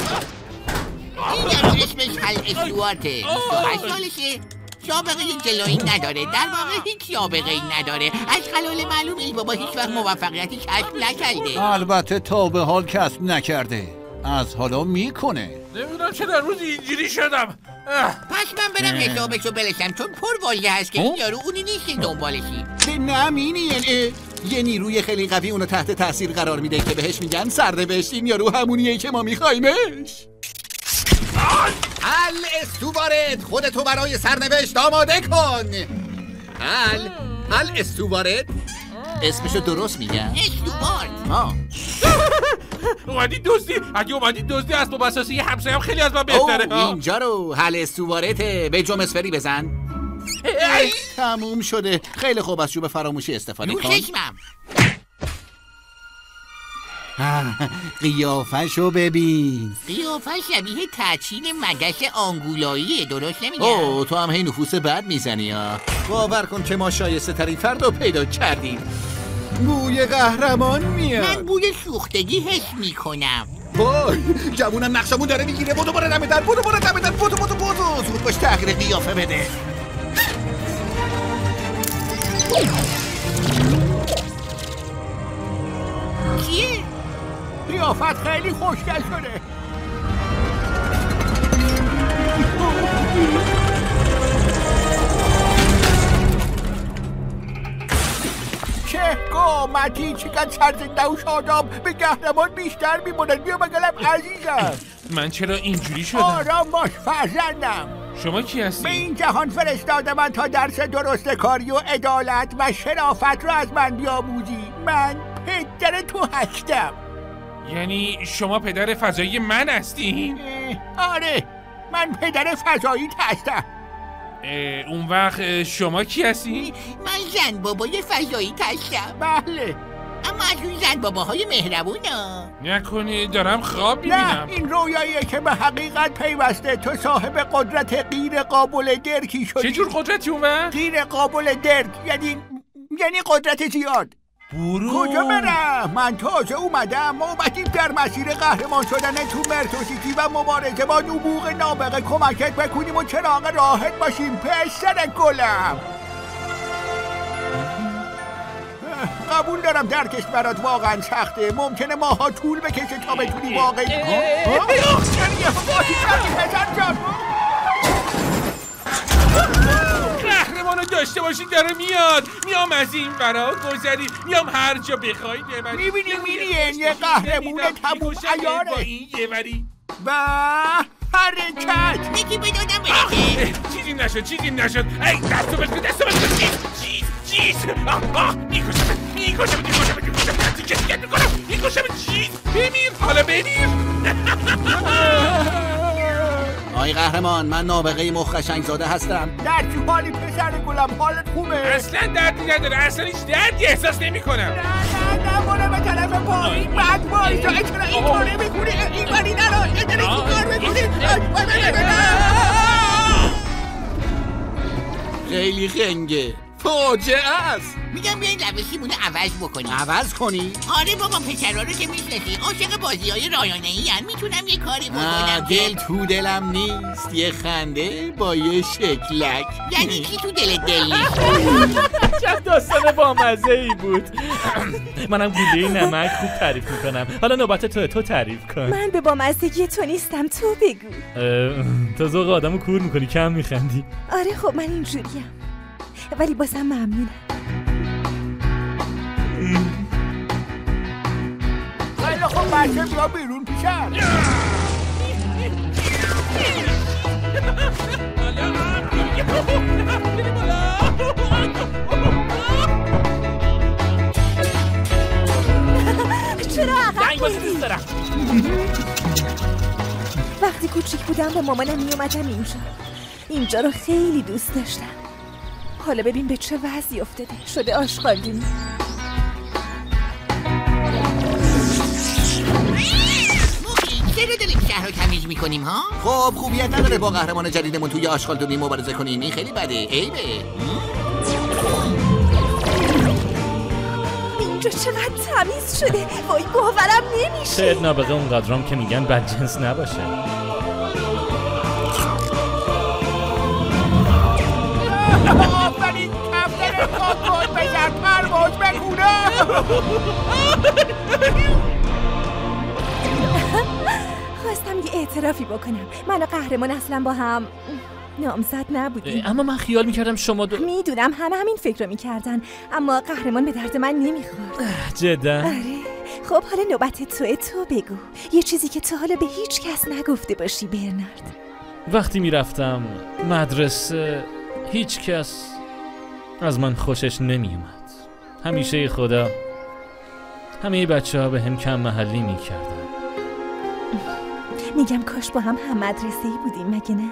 یارو اسمش هل استوارته. بیست و هشت سالشه. سابقه جلویی نداره. در واقع هیچ سابقه‌ای نداره. از خلال معلوم ای بابا هیچ وقت موفقیتی کسب نکرده. البته تا به حال کسب نکرده. از حالا میکنه. نمیدونم چه در روز اینجوری شدم. پس من برم حسابشو بلشم چون پر واژه هست که این یارو اونی نیست که دنبالشی. نه مینین یه نیروی خیلی قوی اونو تحت تاثیر قرار میده که بهش میگن سرنوشت. این یارو همونیه که ما میخوایمش. هل استوارد خودتو برای سرنوشت آماده کن. هل هل استوارد اسمشو درست میگن؟ استوارد. آه اومدی دزدی. اگه اومدی دزدی اسباب اساسی یه همسایه‌ام خیلی از من بهتره. اینجا رو هل استوارته. به جم اسفری بزن. ای تموم شده. خیلی خوب از چوب فراموشی استفاده کن. چشمم. قیافه‌شو ببین. قیافه شبیه تچین مگس آنگولاییه، درست نمیگم؟ اوه تو هم هی نفوس بد میزنی ها. باور کن که ما شایسته ترین فرد رو پیدا کردیم. بوی قهرمان میاد. من بوی سوختگی حس میکنم. وای جوونم نقشمون داره میگیره. بودو برو دم در، بودو برو دم در، بودو بودو بودو. زود باش تغییر قیافه بده. چیه؟ قیافت خیلی خوشگل شده. چه قامتی، چقدر سرزنده و شاداب. به قهرمان بیشتر میمونن. بیا بگلم عزیزم. من چرا اینجوری شدم؟ آرام باش فرزندم. شما کی هستی؟ به این جهان فرستاده من تا درس درست کاری و عدالت و شرافت رو از من بیاموزی. من پدر تو هستم. یعنی شما پدر فضایی من هستین؟ آره من پدر فضایی هستم. اون وقت شما کی هستی؟ من زن بابای فضایی هستم. بله اما از اون زن باباهای مهربونا. نکنه دارم خواب میبینم. نه این رویاییه که به حقیقت پیوسته. تو صاحب قدرت غیر قابل درکی شدی. چه جور قدرتی اون وقت؟ غیر قابل درک یعنی یعنی قدرت زیاد. برو کجا برم؟ من تازه اومدم. ما اومدیم در مسیر قهرمان شدن تو مرتوسیتی و مبارزه با نبوغ نابغه کمکت بکنیم و چراغ راهت باشیم پسر گلم. قبول دارم درکش برات واقعا سخته. ممکنه ماها طول بکشه تا بتونی واقعی قهرمانو داشته باشید داره میاد. میام از این برا گذری، میام هر جا بخوای ببری. میبینی میری یه قهرمون تموم عیاره. با این یه وری و حرکت. یکی بدادم بره. چیزی نشد چیزی نشد. ای دستو بشکن دستو بشکن. چیز چیز چیز میکشم میکشم میکشم میکشم دیگه دیگه میکنم میکشم. چیز بمیر حالا بمیر. آی قهرمان من نابغه مخشنگ زاده هستم. در چه حالی پسر گلم؟ حالت خوبه؟ اصلا دردی نداره. اصلا هیچ دردی احساس نمی کنم. نه نه نه برو به طرف پایین. بعد وایسا. چرا اینطوری میکنی؟ اینوری نرو. اینطوری چی کار میکنی؟ خیلی خنگه. فاجعه است. میگم بیاین روشیمونو عوض بکنیم. عوض کنی؟ آره بابا پسرا رو که میشناسی عاشق بازی‌های رایانه‌ای ان. میتونم یه کاری بکنم. دل تو دلم نیست. یه خنده با یه شکلک. یعنی کی تو دلت دل نیست؟ چه داستان بامزه‌ای بود. منم گوله نمک خوب تعریف میکنم. حالا نوبت تو تو تعریف کن. من به بامزگی تو نیستم، تو بگو. تو ذوق آدمو کور میکنی، کم میخندی. آره خب من اینجوریم ولی بازم ممنونم. خیلی خوب بچه بیا بیرون پیشم. چرا عقب دوست دارم. وقتی کوچیک بودم با مامانم میومدم اینجا. اینجا رو خیلی دوست داشتم. حالا ببین به چه وضعی افتاده. شده آشغالدونی. چرا داریم شهر رو تمیز میکنیم ها؟ خب خوبیت نداره با قهرمان جدیدمون توی آشغالدونی مبارزه کنیم. این خیلی بده. عیبه. اینجا چقدر تمیز شده. وای باورم نمیشه. شاید نابغه اونقدرام که میگن بدجنس نباشه. آفرین کفتر کاکل بزن پرواز بکنم. خواستم یه اعترافی بکنم. من و قهرمان اصلا با هم نامزد نبودیم. اما من خیال میکردم شما دو... میدونم همه همین فکر رو میکردن، اما قهرمان به درد من نمیخورد. جدا؟ آره. خب حالا نوبت توه. تو بگو یه چیزی که تا حالا به هیچ کس نگفته باشی برنارد. وقتی میرفتم مدرسه هیچ کس از من خوشش نمی اومد. همیشه خدا همه بچه ها به هم کم محلی می کردن. میگم کاش با هم هم مدرسه‌ای بودیم مگه نه؟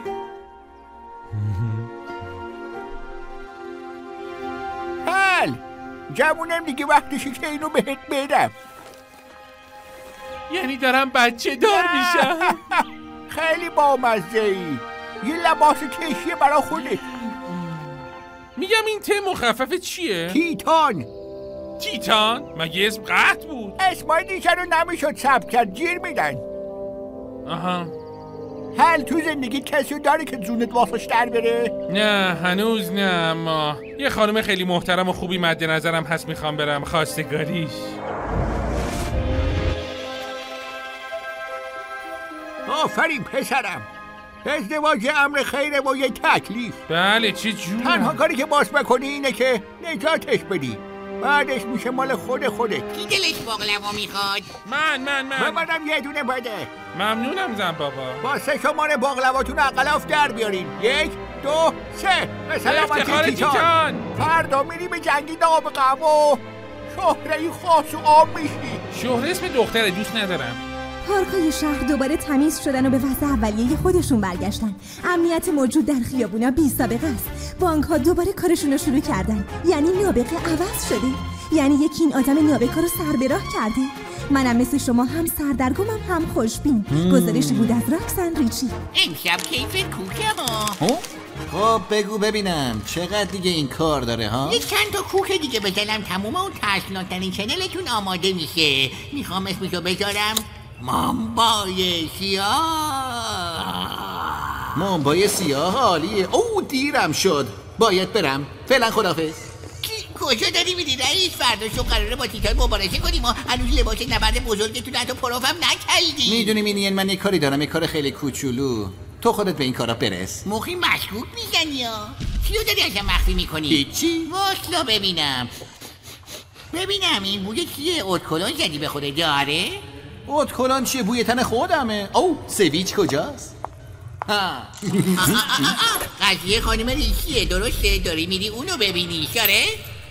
حل جوونم دیگه وقتشه که اینو بهت بدم. یعنی دارم بچه دار میشم. خیلی بامزه ای. یه لباس کشیه برا خودت. میگم این ته مخفف چیه؟ تیتان. تیتان؟ مگه اسم قحط بود؟ اسمای دیگر رو نمیشد ثبت کرد، جیر میدن. آها. هل تو زندگی کسی داره که جونت واسش در بره؟ نه هنوز نه، اما یه خانم خیلی محترم و خوبی مد نظرم هست، میخوام برم خواستگاریش. آفرین پسرم. ازدواج امر خیره و یه تکلیف. بله چه جور. تنها کاری که باز بکنی اینه که نجاتش بدی، بعدش میشه مال خود خودت. کی دلش باقلوا میخواد؟ من من من منم یه دونه بده. ممنونم زن بابا. با سه شماره باقلواتون اقلاف در بیارین. یک دو سه. به سلامتی تیتان. فردا میری به جنگی نابغه و شهره‌ای خاص و عام میشی. شهره اسم دختره، دوست ندارم. پارک‌های شهر دوباره تمیز شدن و به وضع اولیه خودشون برگشتن. امنیت موجود در خیابونا بی سابقه است. بانک‌ها دوباره کارشون رو شروع کردن. یعنی نابغه عوض شده. یعنی یکی این آدم نابغه رو سر به راه کرده. منم مثل شما هم سردرگمم هم خوشبین. گزارشی بود از راکسن ریچی. امشب کیف کوکه ها. خب بگو ببینم چقدر دیگه این کار داره ها؟ یک چند تا کوک دیگه بزنم تمومه و ترسناکترین چنلتون آماده میشه. میخوام اسمشو بذارم مامبای سیاه. مامبای سیاه عالیه. او دیرم شد، باید برم. فعلا خدافظ. کجا داری میری رئیس؟ فردا شو قراره با تیتان مبارزه کنیم و هنوز لباس نبرد بزرگتون حتی پروفم نکردی. میدونی مینین من یک کاری دارم، یک کار خیلی کوچولو. تو خودت به این کارا برس. مخی مشکوک میزنی ها. چیو داری ازم مخفی میکنی؟ هیچی. واسلا ببینم ببینم این بوی چیه؟ ادکلون زدی به خود داره؟ ادکلون چیه؟ بوی تن خودمه. او سویچ کجاست؟ ها قضیه خانم ریشیه، درسته؟ داری میری اونو ببینی شاره؟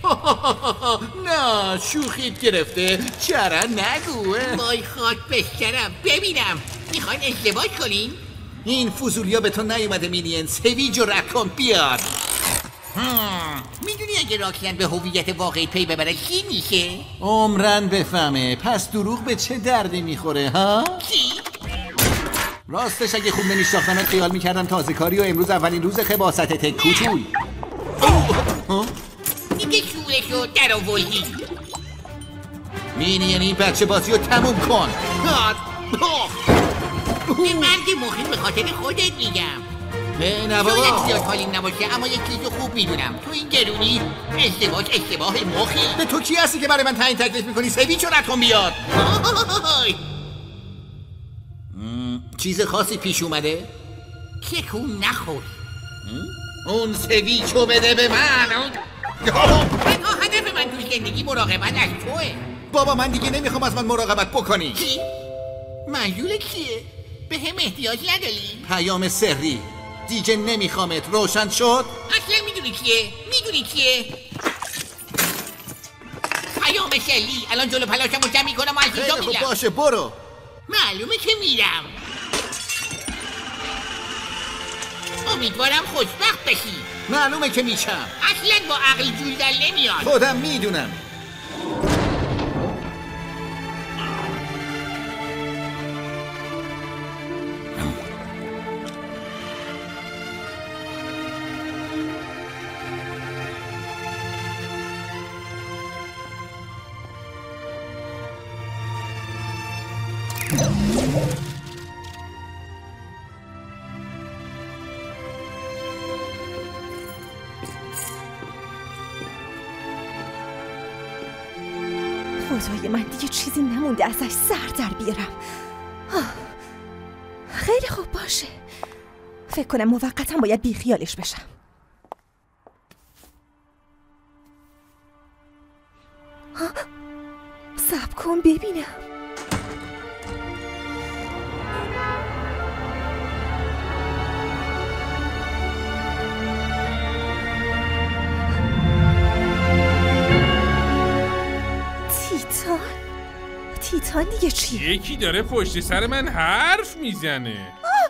نه شوخیت گرفته. چرا نگوه. وای خاک بشترم. ببینم میخواین ازدواج کنین؟ این فضولیا به تو نیومده مینین. سویج و رکن بیار. میدونی اگه راکسن به هویت واقعی پی ببره چی میشه؟ عمرن بفهمه. پس دروغ به چه دردی میخوره ها؟ چی؟ راستش اگه خوب نمیشناختمت خیال میکردم تازه کاری و امروز اولین روز خباستت کوچول. دیگه شورشو در آوردی. مینین این بچه بازی رو تموم کن. به مرد مخیم به خاطر خودت میگم. نه نه بابا بابا زیاد حالیم نباشه، اما یک چیزو خوب میدونم. تو این گرونی اشتباه اشتباه مخی. به تو کی هستی که برای من تعیین تکلیف میکنی؟ سویچ رو رکن بیاد. چیز خاصی پیش اومده؟ تکون نخور. اون سویچو بده به من. تنها هدف من توی زندگی مراقبت از توه. بابا من دیگه نمیخوام از من مراقبت بکنی. چی؟ منظور کیه؟ به هم احتیاج نداری؟ پیام سری. دیگه نمیخوامت. روشن شد؟ اصلا میدونی کیه؟ میدونی کیه؟ پیام شلی. الان جلو پلاشم رو جمع کنم و از اینجا میگم. خیلی خوب باشه برو. معلومه که میرم. امیدوارم خوشبخت بشی. معلومه که میشم. اصلا با عقل جول در نمیاد. خودم میدونم. خدای من دیگه چیزی نمونده ازش سر در بیارم. خیلی خوب باشه. فکر کنم موقتا باید بیخیالش بشم. صبر کن ببینم. تیتان تیتان دیگه چیه؟ یکی داره پشت سر من حرف میزنه.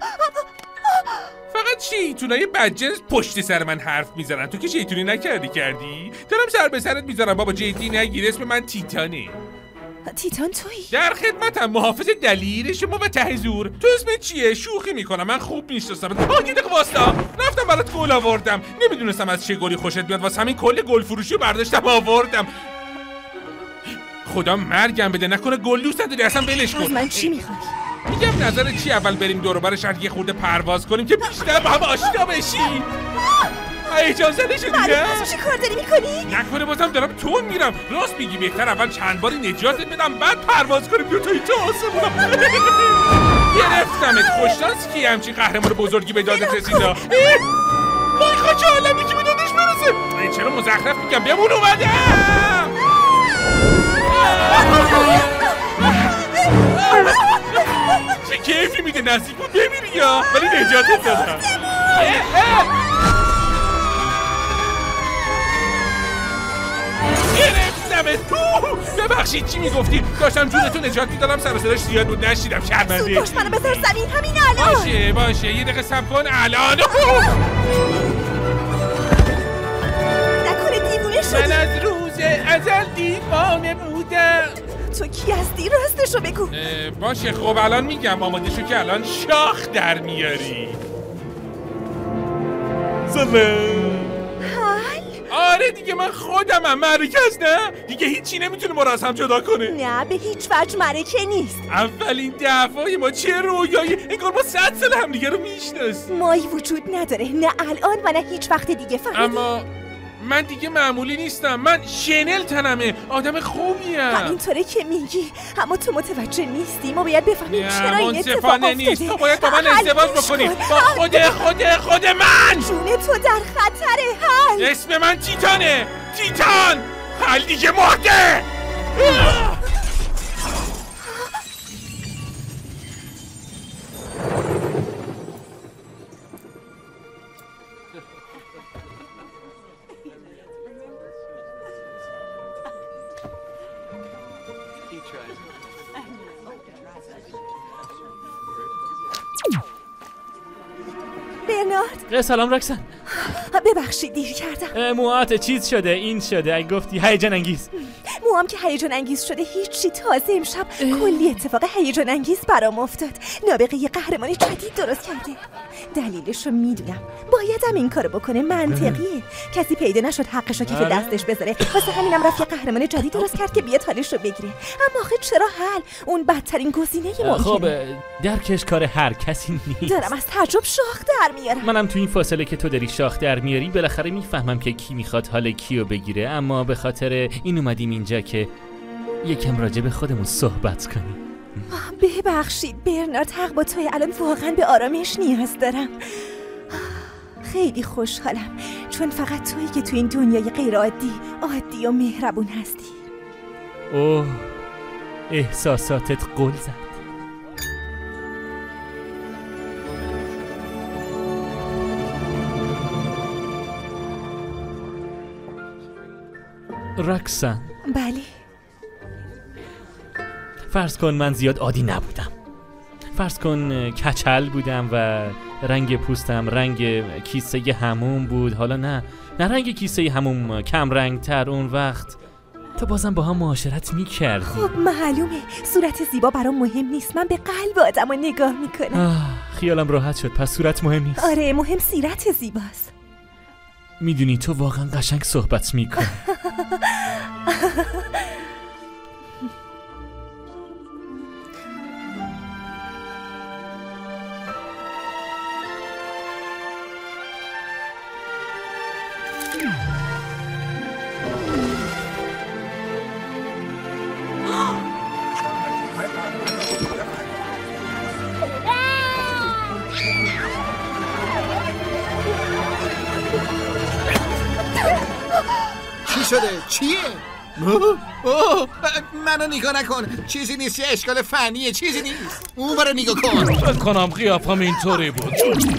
فقط شیطونای بدجنس پشت سر من حرف میزنن. تو که شیطونی نکردی کردی؟ دارم سر به سرت میزنم بابا، جدی نگیر. اسم من تیتانه. تیتان تویی؟ در خدمتم، محافظ دلیر شما و ته زور. تو اسمت چیه؟ شوخی میکنم، من خوب میشناسم. آه یه دقیقه واستا، رفتم برات گل آوردم. نمیدونستم از چه گلی خوشت بیاد، واسه همین کل گل فروشی برداشتم آوردم. خدا مرگم بده نکنه گل دوست نداری، اصلا ولش کن. از من چی میخوای؟ میگم نظرت چی اول بریم دور و بر شهر یه خورده پرواز کنیم که بیشتر با هم آشنا بشیم؟ اجازه نشدی نه؟ معلوم چی کار داری میکنی؟ نکنه بازم دارم تون میرم. راست میگی، بهتر اول چند باری نجاتت بدم بعد پرواز کنیم دو تایی تو آسمون. گرفتمت. خوششانس کی همچین قهرمان بزرگی به دادت رسیده. وای خاک عالمی که به دادش برسه. چرا مزخرف میگم؟ بمون اومدم. چه کیفی میده، نزدیک بود بمیری یا ولی نجاتت دادم. گرفتمت. ببخشید چی میگفتی؟ داشتم جونتو نجات میدادم، سر و صداش زیاد بود نشیدم. شرمنده. زود پشت منو بذار زمین همین الان. باشه باشه یه دقیقه صبر کن. الان نکنه دیوونه شدی؟ من از روز ازل دیوانه بودم. تو کی هستی؟ راستشو بگو. باشه خب الان میگم، آماده شو که الان شاخ در میاری. سلام. آره دیگه من خودمم. مرکز نه دیگه، هیچی نمیتونه ما را از هم جدا کنه. نه به هیچ وجه مرکه نیست. اولین دفعه ما چه رویایی، انگار ما صد سال هم دیگه رو میشناسیم. مایی وجود نداره، نه الان و نه هیچ وقت دیگه. فهمیدی؟ اما من دیگه معمولی نیستم، من شنل تنمه، آدم خوبیم. همینطوره که میگی، اما تو متوجه نیستی. ما باید بفهمیم چرا این اتفاق افتاده. نیست. تو باید با من ازدواج بکنی، با خود خود خود من. جون تو در خطره. حل. اسم من تیتانه. تیتان. حل دیگه مرده. برنارد. سلام رکسن. ببخشید دیر کردم. موهات چیز شده، این شده، اگه گفتی هیجان انگیز. موام که هیجان انگیز شده هیچی. تازه امشب کلی اتفاق هیجان انگیز برام افتاد. نابغه یه قهرمان جدید درست کرده. دلیلشو میدونم، بایدم این کارو بکنه. منطقیه، کسی پیدا نشد حقشو کف دستش بذاره، واسه همینم رفت یه قهرمان جدید درست کرد که بیاد حالشو بگیره. اما آخه چرا حل؟ اون بدترین گزینه ممکنه. خب درکش کار هر کسی نیست. دارم از تعجب شاخ در میارم. منم تو این فاصله که تو داری شاخ در میاری بالاخره میفهمم که کی میخواد حال کیو بگیره، اما به خاطر این اومدیم اینجا که یکم راجع به خودمون صحبت کنیم. ببخشید برنارد، حق با توی. الان واقعا به آرامش نیاز دارم. خیلی خوشحالم چون فقط تویی که تو این دنیای غیر عادی عادی و مهربون هستی. اوه احساساتت گل زد. رکسن. بله. فرض کن من زیاد عادی نبودم. فرض کن کچل بودم و رنگ پوستم رنگ کیسه حموم بود. حالا نه نه رنگ کیسه حموم، کم رنگ تر. اون وقت تو بازم با هم معاشرت میکردی. خب معلومه صورت زیبا برام مهم نیست. من به قلب آدم رو نگاه میکنم. خیالم راحت شد. پس صورت مهم نیست. آره مهم سیرت زیباست. میدونی تو واقعا قشنگ صحبت میکنی. چی شده؟ چیه؟ اوه اوه منو نگاه نکن، چیزی نیست، یه اشکال فنیه، چیزی نیست. اون برو نگاه کن. فکر کنم قیافم اینطوری بود.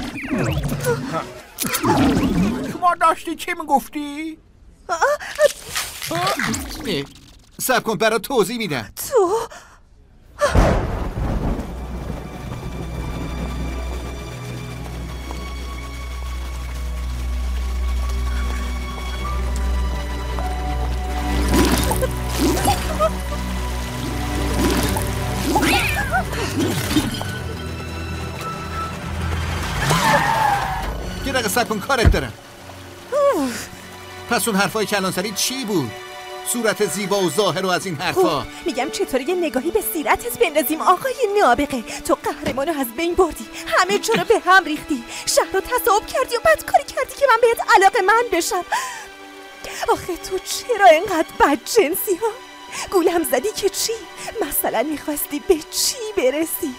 شما داشتی چی میگفتی؟ صبر کن برات توضیح میدم. تو سکن کارت دارم. پس اون حرفای کلانتری چی بود؟ صورت زیبا و ظاهر و از این حرفا. میگم چطوری یه نگاهی به سیرتت بندازیم آقای نابغه. تو قهرمانو از بین بردی، همه جا رو به هم ریختی، شهر رو تصاحب کردی و بد کاری کردی که من بهت علاقه من بشم. آخه تو چرا اینقدر بدجنسی ها؟ گولم زدی که چی؟ مثلا میخواستی به چی برسی؟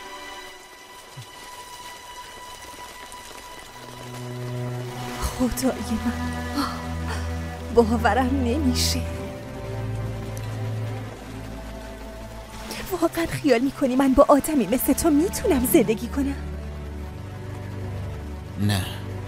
خدای من، باورم نمیشه. واقعا خیال میکنی من با آدمی مثل تو میتونم زندگی کنم؟ نه.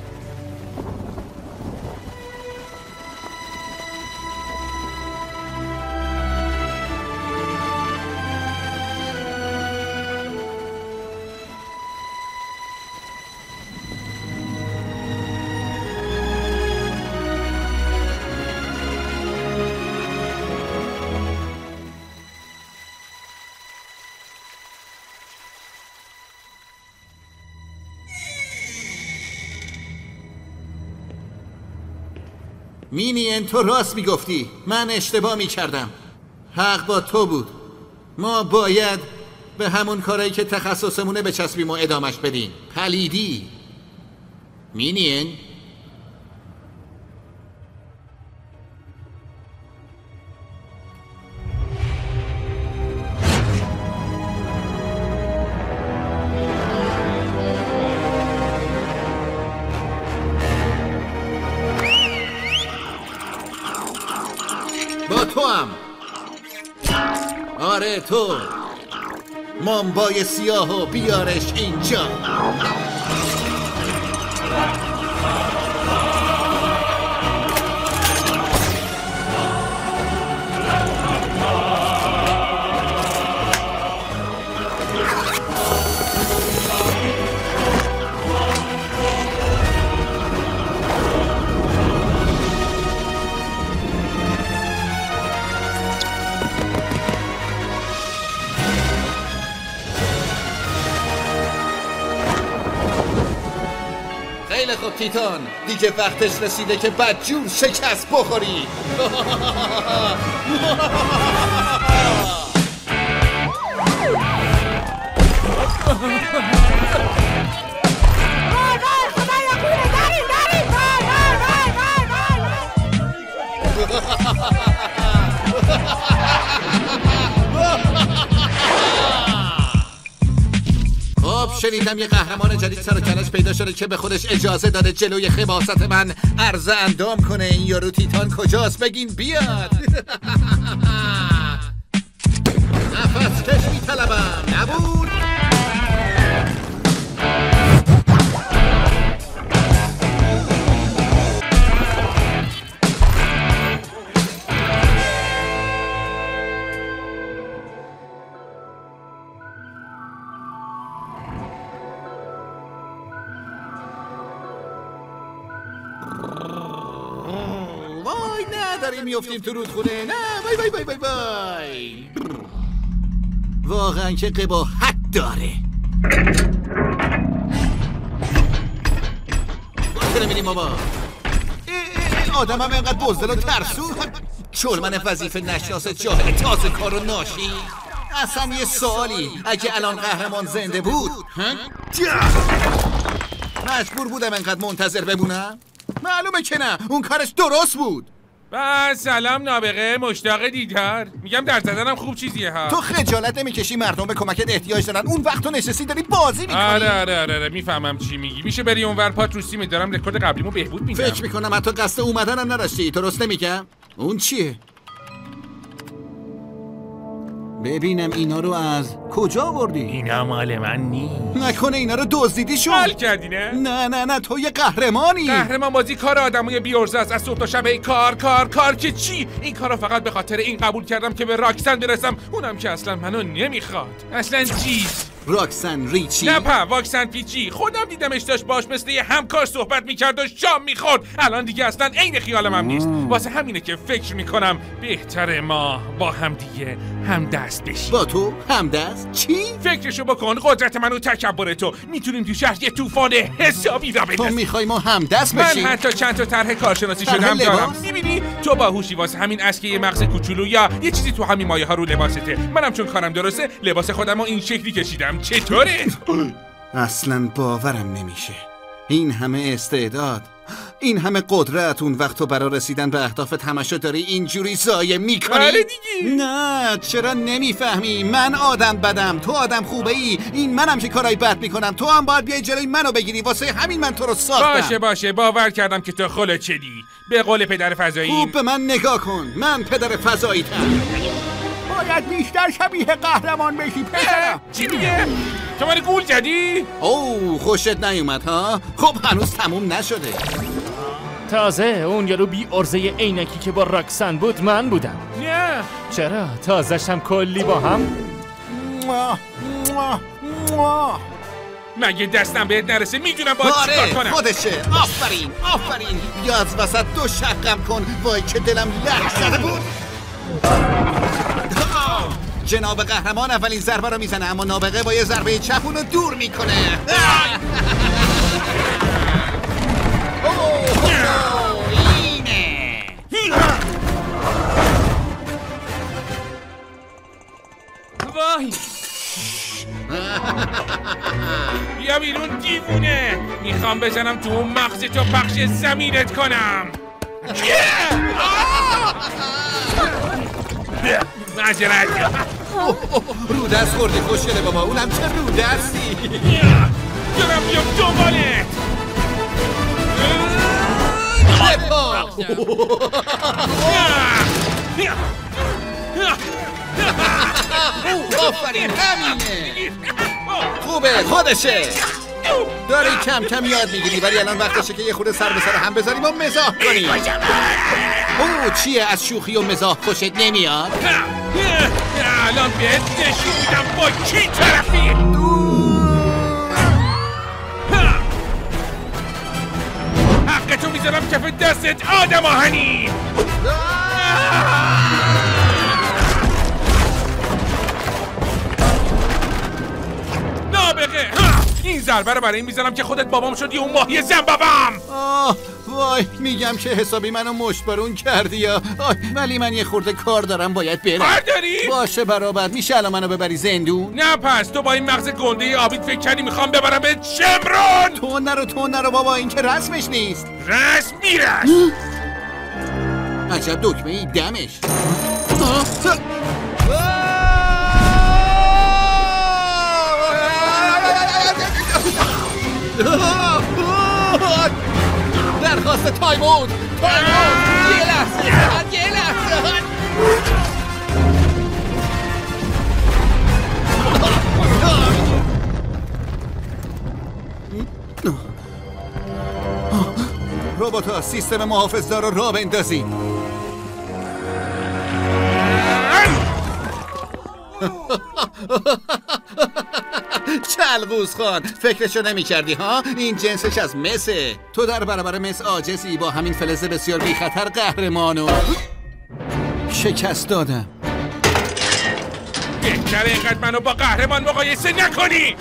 مینین تو راست میگفتی، من اشتباه میکردم. حق با تو بود. ما باید به همون کارایی که تخصصمونه بچسبیم و ادامش بدیم. پلیدی. مینین تو هم. آره تو مامبای سیاه و بیارش اینجا. خب تیتان دیگه وقتش رسیده که بدجور شکست بخوری. شنیدم یه قهرمان جدید سر و کلش پیدا شده که به خودش اجازه داده جلوی خباثت من عرضه اندام کنه. این یارو تیتان کجاست؟ بگین بیاد. نفس کش میطلبم. نبود؟ میافتیم تو رودخونه. نه وای وای وای وای وای. واقعا که قباحت داره. باید نمیدیم بابا. آدم هم اینقدر بزدل و ترسو. چلمن وظیفه نشناس جاهل تازه کار و ناشی. اصلا یه سوالی، اگه الان قهرمان زنده بود مجبور بودم اینقدر منتظر بمونم؟ معلومه که نه. اون کارش درست بود. با سلام نابغه، مشتاق دیدار. میگم در زدنم خوب چیزیه ها. تو خجالت نمیکشی مردم به کمکت احتیاج دارن، اون وقت تو نشستی داری بازی میکنی. آره آره آره, آره. میفهمم چی میگی. میشه بری اونور پات رو سیم دارم رکورد قبلیمو بهبود میدم. فکر میکنم حتی قصد اومدنم نداشتی. درست نمیگم؟ اون چیه؟ ببینم اینا رو از کجا بردی؟ اینا مال من نیست. نکنه اینا رو دزدیدی شد؟ حال کردی نه؟ نه نه نه تو یه قهرمانی. قهرمان بازی کار آدمای بی‌عرضه است. از صبح تا شب کار کار کار که چی؟ این کارو فقط به خاطر این قبول کردم که به راکسن برسم، اونم که اصلا منو نمیخواد. اصلا چیز راکسن ریچی؟ نه په واکسن پیچی، خودم دیدمش داشت باش مثل یه همکار صحبت میکرد و شام میخورد. الان دیگه اصلا عین خیالم هم نیست. واسه همینه که فکر میکنم بهتره ما با هم دیگه هم دست بشیم. با تو هم دست؟ چی؟ فکرشو بکن، قدرت من و تکبر تو میتونیم تو شهر یه طوفان حسابی را بندازیم. تو میخوای ما هم دست بشیم؟ من حتی چند تا طرح کارشناسی شدم دارم. میبینی تو باهوشی واسه همین اسکه یه مغز کوچولو یا یه چیزی تو همین مایه ها رو لباسته. منم چون کارم درسته لباس خودمو این شکلی کشیدم. چطوره؟ اصلا باورم نمیشه. این همه استعداد، این همه قدرت، اون وقت تو برای رسیدن به اهدافت همشو داری اینجوری ضایع میکنی؟ آره دیگه. نه چرا نمیفهمی؟ من آدم بدم، تو آدم خوبه ای. این منم که کارای بد میکنم، تو هم باید بیای جلوی منو بگیری. واسه همین من تو رو ساختم. باشه باشه باور کردم که تو خلو چدی. به قول پدر فضایی خوب به من نگاه کن، من پدر فضایی تم. باید بیشتر شبیه قهرمان بشی پدرم. چی دیگه؟ تو من گول زدی؟ اوه خوشت نیومد ها؟ خب هنوز تموم نشده. تازه اون یارو بی ارزه عینکی که با راکسن بود من بودم. نه چرا؟ تازه‌شم کلی با هم. مگه دستم بهت نرسه میدونم باید آره چیکار کنم. خودشه. آفرین آفرین. یا از وسط دو شقم کن. وای که دلم لرز زده بود. جناب قهرمان اولین ضربه رو میزنه، اما نابغه با یه ضربه چپ اونو دور میکنه. اینه. وای بیا بیرون دیوونه. میخوام بزنم تو اون مغز تو پخش زمینت کنم. معذرت. رو دست خوردی خوشگله بابا. اونم چه رو دستی. دارم بیام دنبالت. آفرین همینه. خوبه خودشه. داری کم کم یاد میگیری، ولی الان وقتشه که یه خورده سر به سر هم بذاریم و مزاح کنیم. اوه چیه از شوخی و مزاح خوشت نمیاد؟ الان بهت نشون میدم با کی طرفی. حقتو میذارم کف دستت آدم آهنی. نابغه. این ضربه رو برای این میزنم که خودت بابام شدی اون ماهی زنبابم. آه وای میگم که حسابی منو مشبرون کردی یا. ولی من یه خورده کار دارم باید برم. کار داری؟ باشه برابر. میشه الان منو ببری زندون؟ نه پس تو با این مغز گنده آبیت فکر کردی میخوام ببرم به شمرون. تو نرو تو نرو بابا، این که رسمش نیست. رسم میرس. عجب دکمه ای دمش. درخواست تایم اوت. تایم اوت. یه لحظه یه لحظه. روبوتا سیستم محافظدار رو راه بندازید. چلغوز خان فکرشو نمی کردی ها؟ این جنسش از مسه. تو در برابر مس عاجزی. با همین فلز بسیار بی خطر قهرمانو شکست دادم. بهتره اینقدر منو با قهرمان مقایسه نکنی.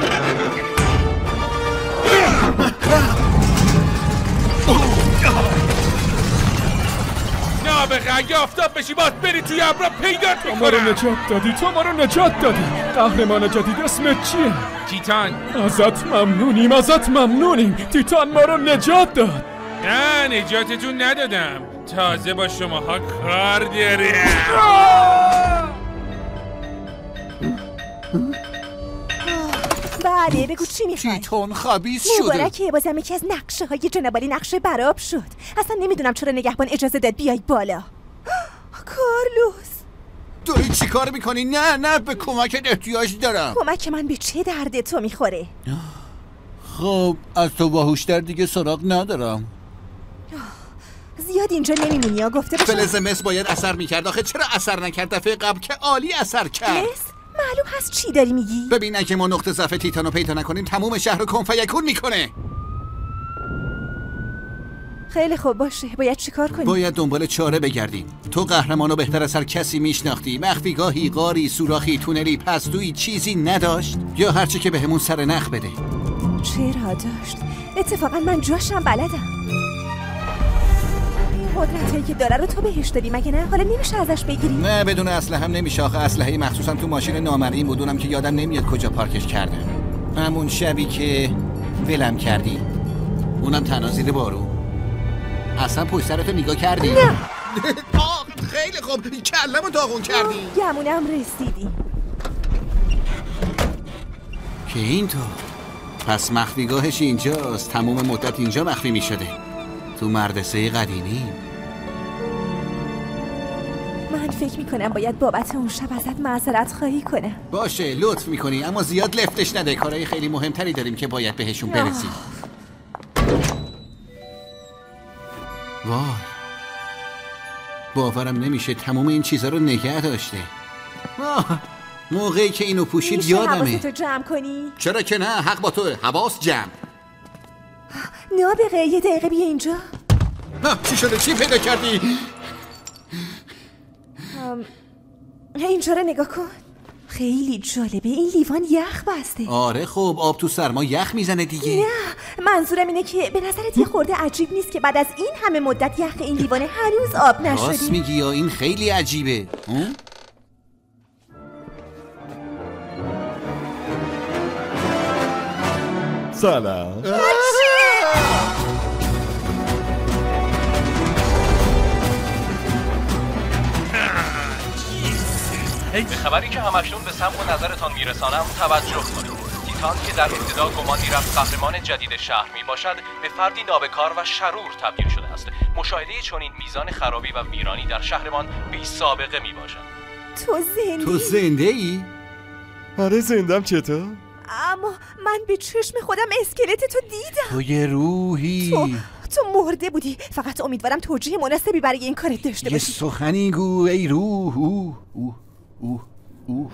نابغه اگه آفتاب بشی باید بری توی ابرا پیدات میکنم. تو ما رو نجات دادی. تو ما رو نجات دادی. قهرمان جدید اسمت چیه؟ تیتان. ازت ممنونیم ازت ممنونیم. تیتان ما رو نجات داد. نه نجاتتون ندادم. تازه با شماها کار داریم. بله بگو چی میخوای؟ تیتان خبیث شده. مبارکه بازم یکی از نقشه های جنابالی نقشه براب شد. اصلا نمیدونم چرا نگهبان اجازه داد بیای بالا. کارلوس داری چی کار میکنی؟ نه نه به کمکت احتیاج دارم. کمک من به چه درد تو میخوره؟ خب از تو باهوشتر دیگه سراغ ندارم. زیاد اینجا نمیمونی یا گفته باشم فلز مس باید اثر میکرد. آخه چرا اثر نکرد؟ دفعه قبل که عالی اثر کرد. مس؟ معلوم هست چی داری میگی؟ ببین اگه ما نقطه ضعف تیتانو پیدا نکنیم تموم شهر رو کن فیکون میکنه. خیلی خوب باشه، باید چیکار کنیم؟ باید دنبال چاره بگردیم. تو قهرمانو بهتر از هر کسی میشناختی. مخفیگاهی، غاری، سوراخی، تونلی، پستویی چیزی نداشت؟ یا هرچی که بهمون سر نخ بده؟ چرا داشت؟ اتفاقا من جاشم بلدم. این قدرتایی که داره رو تو بهش دادی مگه نه؟ حالا نمیشه ازش بگیری؟ نه بدون اسلحه هم نمیشه. آخه اسلحه مخصوصا تو ماشین نامرئی بدونم که یادم نمیاد کجا پارکش کردم. همون شبی که ولم کردی، اونم تنها زیر بارون. اصلا پشت سرتو نگاه کردی؟ نه. آه خیلی خوب، کلمو داغون کردی. گمونم رسیدی. که اینطور پس مخفیگاهش اینجاست. تموم مدت اینجا مخفی می شده، تو مردسه قدیمی. من فکر می کنم باید بابت اون شب ازت معذرت خواهی کنم. باشه لطف می کنی، اما زیاد لفتش نده. کارهای خیلی مهمتری داریم که باید بهشون برسیم. وای باورم نمیشه تمام این چیزها رو نگه داشته. آه. موقعی که اینو پوشید یادمه. میشه حواستو جمع کنی؟ چرا که نه، حق با تو. حواس جمع. نابغه یه دقیقه بیا اینجا. چی شده؟ چی پیدا کردی؟ اینجا رو نگاه کن، خیلی جالبه. این لیوان یخ بسته. آره خب آب تو سرما یخ میزنه دیگه. نه منظورم اینه که به نظرت یه خورده عجیب نیست که بعد از این همه مدت یخ این لیوان هنوز آب نشده؟ راست میگی، یا این خیلی عجیبه. سلام. به خبری که همشون به سمع و نظرتان میرسانم توجه کنید. تیتان که در ابتدا گمان می‌رفت قهرمان جدید شهر میباشد، به فردی نابکار و شرور تبدیل شده است. مشاهده چنین میزان خرابی و ویرانی در شهرمان بی سابقه میباشد. تو زنده؟ تو زنده ای؟ آره زندم. چطور؟ اما من به چشم خودم اسکلت تو دیدم. تو یه روحی. تو تو مرده بودی. فقط امیدوارم توجیه مناسبی برای این کارت داشته باشی. یه سخنی گو ای روح. اوه اوه اوه اوه.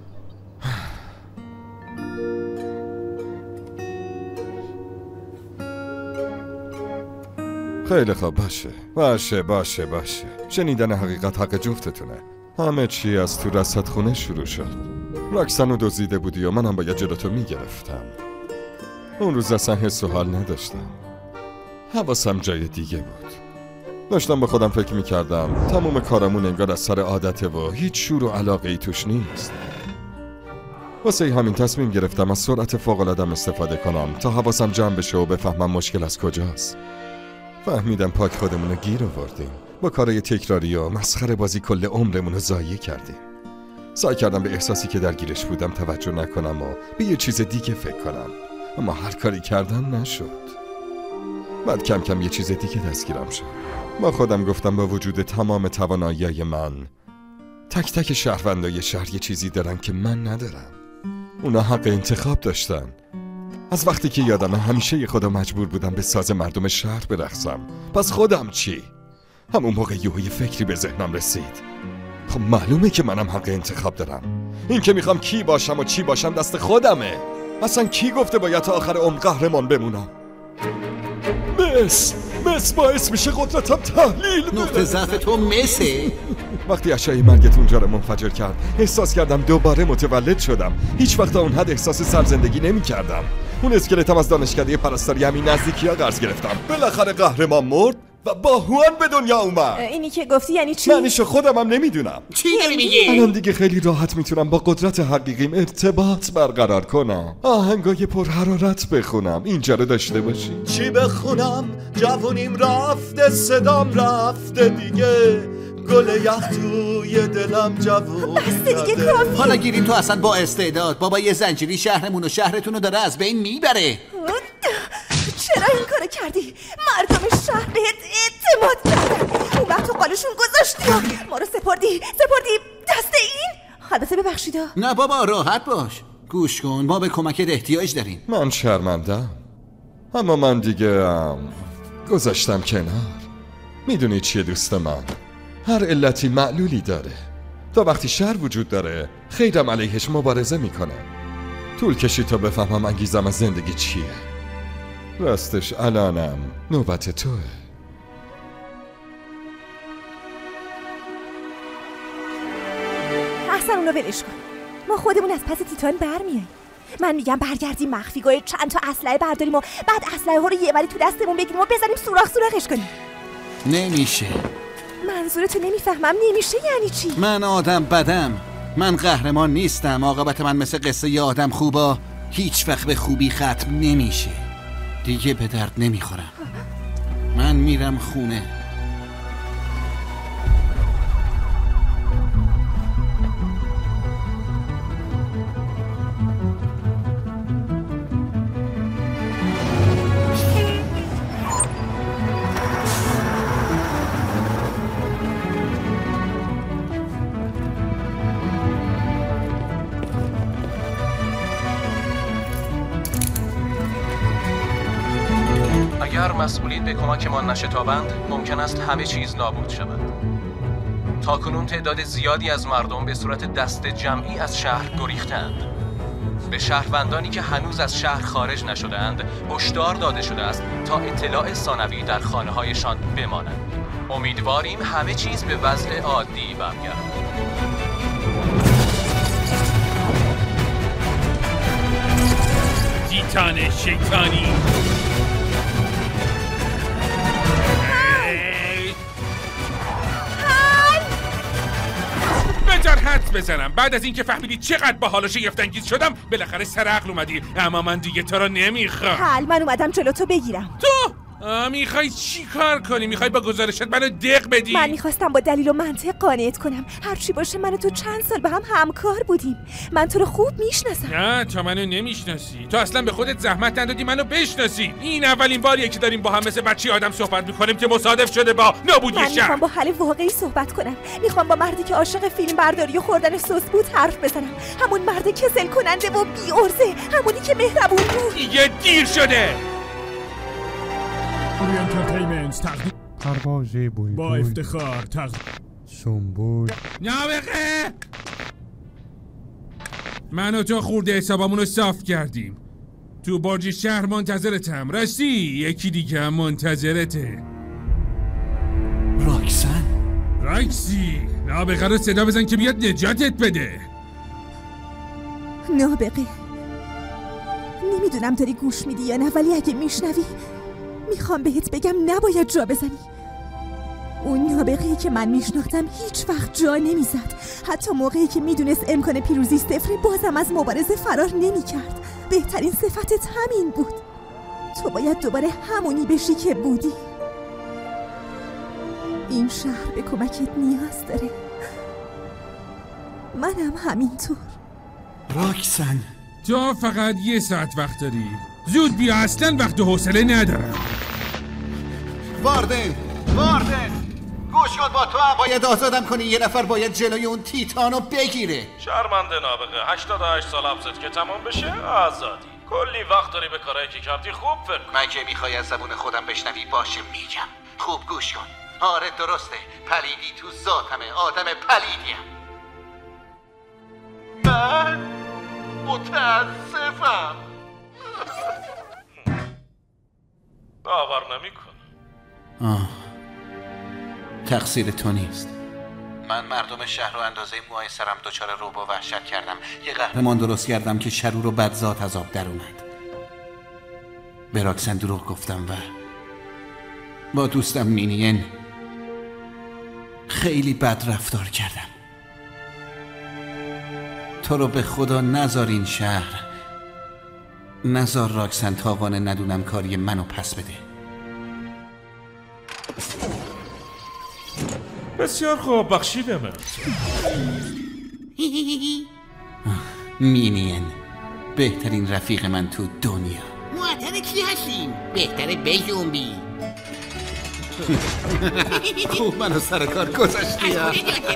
خیلی خوب باشه باشه باشه باشه شنیدن حقیقت حق جفتتونه. همه چی از تو رصدخونه شروع شد. رکسنو دزدیده بودی و منم باید جلوتو میگرفتم. اون روز اصلا حس و حال نداشتم، حواسم جای دیگه بود. داشتم به خودم فکر میکردم تموم کارمون انگار از سر عادته و هیچ شور و علاقه ای توش نیست. واسه همین تصمیم گرفتم از سرعت فوق‌العاده‌ام استفاده کنم تا حواسم جمع بشه و بفهمم مشکل از کجاست. فهمیدم پاک خودمون رو گیر آوردیم. با کارهای تکراری و مسخره بازی کل عمرمون رو ضایع کردیم. سعی کردم به احساسی که درگیرش بودم توجه نکنم و به یه چیز دیگه فکر کنم، اما هر کاری کردم نشد. بعد کم کم یه چیز دیگه دستگیرم شد. با خودم گفتم با وجود تمام توانایی‌های من، تک تک شهروندای شهر یه چیزی دارن که من ندارم. اونا حق انتخاب داشتن. از وقتی که یادمه همیشه خدا مجبور بودم به ساز مردم شهر برقصم. پس خودم چی؟ همون موقع یه فکری به ذهنم رسید. خب معلومه که منم حق انتخاب دارم. این که میخوام کی باشم و چی باشم دست خودمه. اصلا کی گفته باید تا آخر عمر قهرمان بمونم؟ مس مس باعث میشه قدرتم تحلیل بده. نقطه ضعف تو مسه. وقتی اشعه مرگت اونجا رو منفجر کرد احساس کردم دوباره متولد شدم. هیچ وقت اون حد احساس سرزندگی نمی کردم. اون اسکلتم از دانشکده پرستاری همین نزدیکی ها قرض گرفتم. بالاخره قهرمان مرد و با هوان به دنیا اومد. اینی که گفتی یعنی چی؟ معنیشو خودم هم نمیدونم. چی داری میگی؟ الان دیگه خیلی راحت میتونم با قدرت حقیقیم ارتباط برقرار کنم. آهنگای پر حرارت بخونم. اینجا رو داشته باشی. چی بخونم؟ جوونیم رفته، صدام رفته دیگه. گل یخ توی دلم جوون. بسته دیگه کافی. حالا گیریم تو اصلا با استعداد. بابا یه زنجیری شهرمون و شهرتون رو داره از بین میبره. چرا این کارو کردی؟ مردم شهر بهت اعتماد کردن. اون وقت تو قالشون گذاشتی ما رو سپردی سپردی دست این. البته ببخشید. نه بابا راحت باش. گوش کن، ما به کمکت احتیاج داریم. من شرمندم، اما من دیگه هم گذاشتم کنار. میدونی چیه دوست من؟ هر علتی معلولی داره. تا وقتی شر وجود داره خیرم علیهش مبارزه میکنم. طول کشید تا بفهمم انگیزم از زندگی چیه. راستش الانم نوبت توه. احسن اونو ولش کن. ما خودمون از پس تیتان برمیاییم. من میگم برگردیم مخفیگاه، چند تا اسلحه برداریم و بعد اسلحه ها رو یه وری تو دستمون بگیریم و بزنیم سوراخ سوراخش کنیم. نمیشه. منظورتو نمیفهمم. نمیشه یعنی چی؟ من آدم بدم. من قهرمان نیستم. عاقبت من مثل قصه ی آدم خوبا هیچ وقت به خوبی ختم نمیشه. دیگه به درد نمیخورم. من میرم خونه. اگر مسئولین به کمکمان نشتابند ممکن است همه چیز نابود شود. تاکنون تعداد زیادی از مردم به صورت دست جمعی از شهر گریختند. به شهروندانی که هنوز از شهر خارج نشده‌اند هشدار داده شده است تا اطلاع ثانوی در خانه‌هایشان بمانند. امیدواریم همه چیز به وضع عادی برگردد. تیتان شیطانی بذار حدس بزنم. بعد از اینکه فهمیدی چقدر با حال و شگفت‌انگیز شدم بالاخره سر عقل اومدی. اما من دیگه تو رو نمیخوام. حل من اومدم جلو تو بگیرم. تو میخوای چی کار کنی؟ میخوای با گزارشت منو دق بدی؟ من میخواستم با دلیل و منطق قانعت کنم. هرچی باشه من و تو چند سال با هم همکار بودیم. من تو رو خوب میشناسم. نه تو منو نمیشناسی. تو اصلا به خودت زحمت ندادی منو بشناسی. این اولین باریه که داریم با هم مثل بچه آدم صحبت میکنیم که مصادف شده با نابودی شهر. من میخوام با حل واقعی صحبت کنم. میخوام با مردی که عاشق فیلم برداری و خوردن سس بود حرف بزنم. همون مرد کسل کننده و بی ارزه، همونی که مهربون بود. دیگه دیر شده. اورینترتینمنت تقدیم پرواز بلبل با افتخار تقدیم سنبول. نابغه من و تو خورده حسابمون رو صاف کردیم. تو برج شهر منتظرتم. راستی یکی دیگه هم منتظرته. راکسن راکسی نابغه رو صدا بزن که بیاد نجاتت بده. نابغه نمیدونم داری گوش میدی یا نه، ولی اگه میشنوی میخوام بهت بگم نباید جا بزنی. اون نابغه‌ای که من میشناختم هیچ وقت جا نمیزد. حتی موقعی که میدونست امکان پیروزی صفره بازم از مبارزه فرار نمیکرد. بهترین صفتت همین بود. تو باید دوباره همونی بشی که بودی. این شهر به کمکت نیاز داره. منم همینطور. راکسن تو فقط یه ساعت وقت داری. زود بیا، اصلا وقت و حوصله ندارم. واردن واردن گوش کن، با تو هم باید آزادم کنی. یه نفر باید جلوی اون تیتانو بگیره. شرمنده نابغه. هشتاد و هشت سال حبست که تمام بشه آزادی. کلی وقت داری به کارهایی که کردی. خوب فکر کن. من که میخوای از زبون خودم بشنوی باشه میگم. خوب گوش کن. آره درسته، پلیدی تو ذاتمه. آدم پلیدیم. من متاسفم. باور نمی‌کنم. آه تقصیر تو نیست. من مردم شهر رو اندازه موهای سرم دچار رعب و وحشت کردم. یه قهرمان درست کردم که شرور و بدذات از آب در اومد. به راکسن دروغ گفتم و با دوستم مینین خیلی بد رفتار کردم. تو رو به خدا نذار این شهر، نذار راکسن تاوان ندونم کاری منو پس بده. بسیار خوب، بخشیدم. مینین بهترین رفیق من تو دنیا. معطل چی هستیم؟ بهتره بجنبی. خوب منو سر کار گذاشتی ها.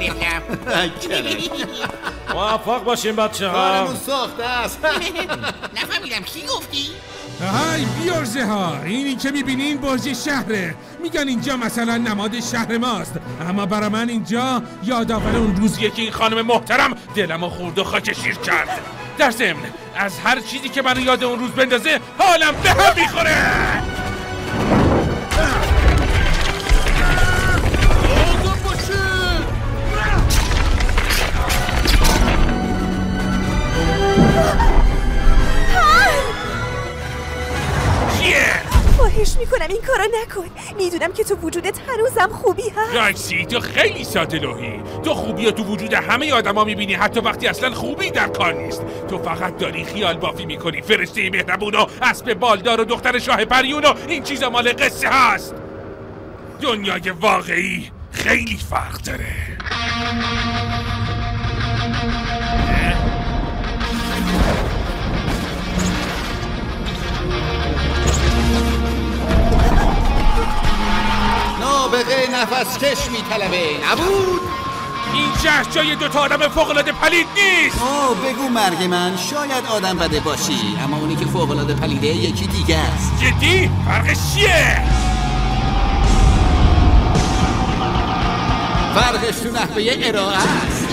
موفق باشین بچه ها. کارمون ساخته است. نفهمیدم چی گفتی؟ های بیارزه ها، اینی که میبینین برج شهره. میگن اینجا مثلا نماد شهر ماست، اما برای من اینجا یادآور اون روزیه که این خانم محترم دلمو خورد و خاک شیر کرد. در ضمن از هر چیزی که منو یاد اون روز بندازه حالم به هم میخوره. خواهش میکنم این کارا نکن. میدونم که تو وجودت هنوزم خوبی هست. راکسی تو خیلی ساده لوحی. تو خوبی تو وجود همه آدما میبینی، حتی وقتی اصلا خوبی در کار نیست. تو فقط داری خیال بافی میکنی. فرشته مهربون و اسب بالدار و دختر شاه پریون و این چیزا مال قصه هست. دنیای واقعی خیلی فرق داره. نابغه نفس کش میطلبه نبود. این شهر جای دوتا آدم فوق‌العاده پلید نیست. اوه بگو مرگ من، شاید آدم بده باشی، اما اونی که فوق‌العاده پلیده یکی دیگه است. جدی؟ فرقش چیه؟ فرقش تو نحوه ارائه است.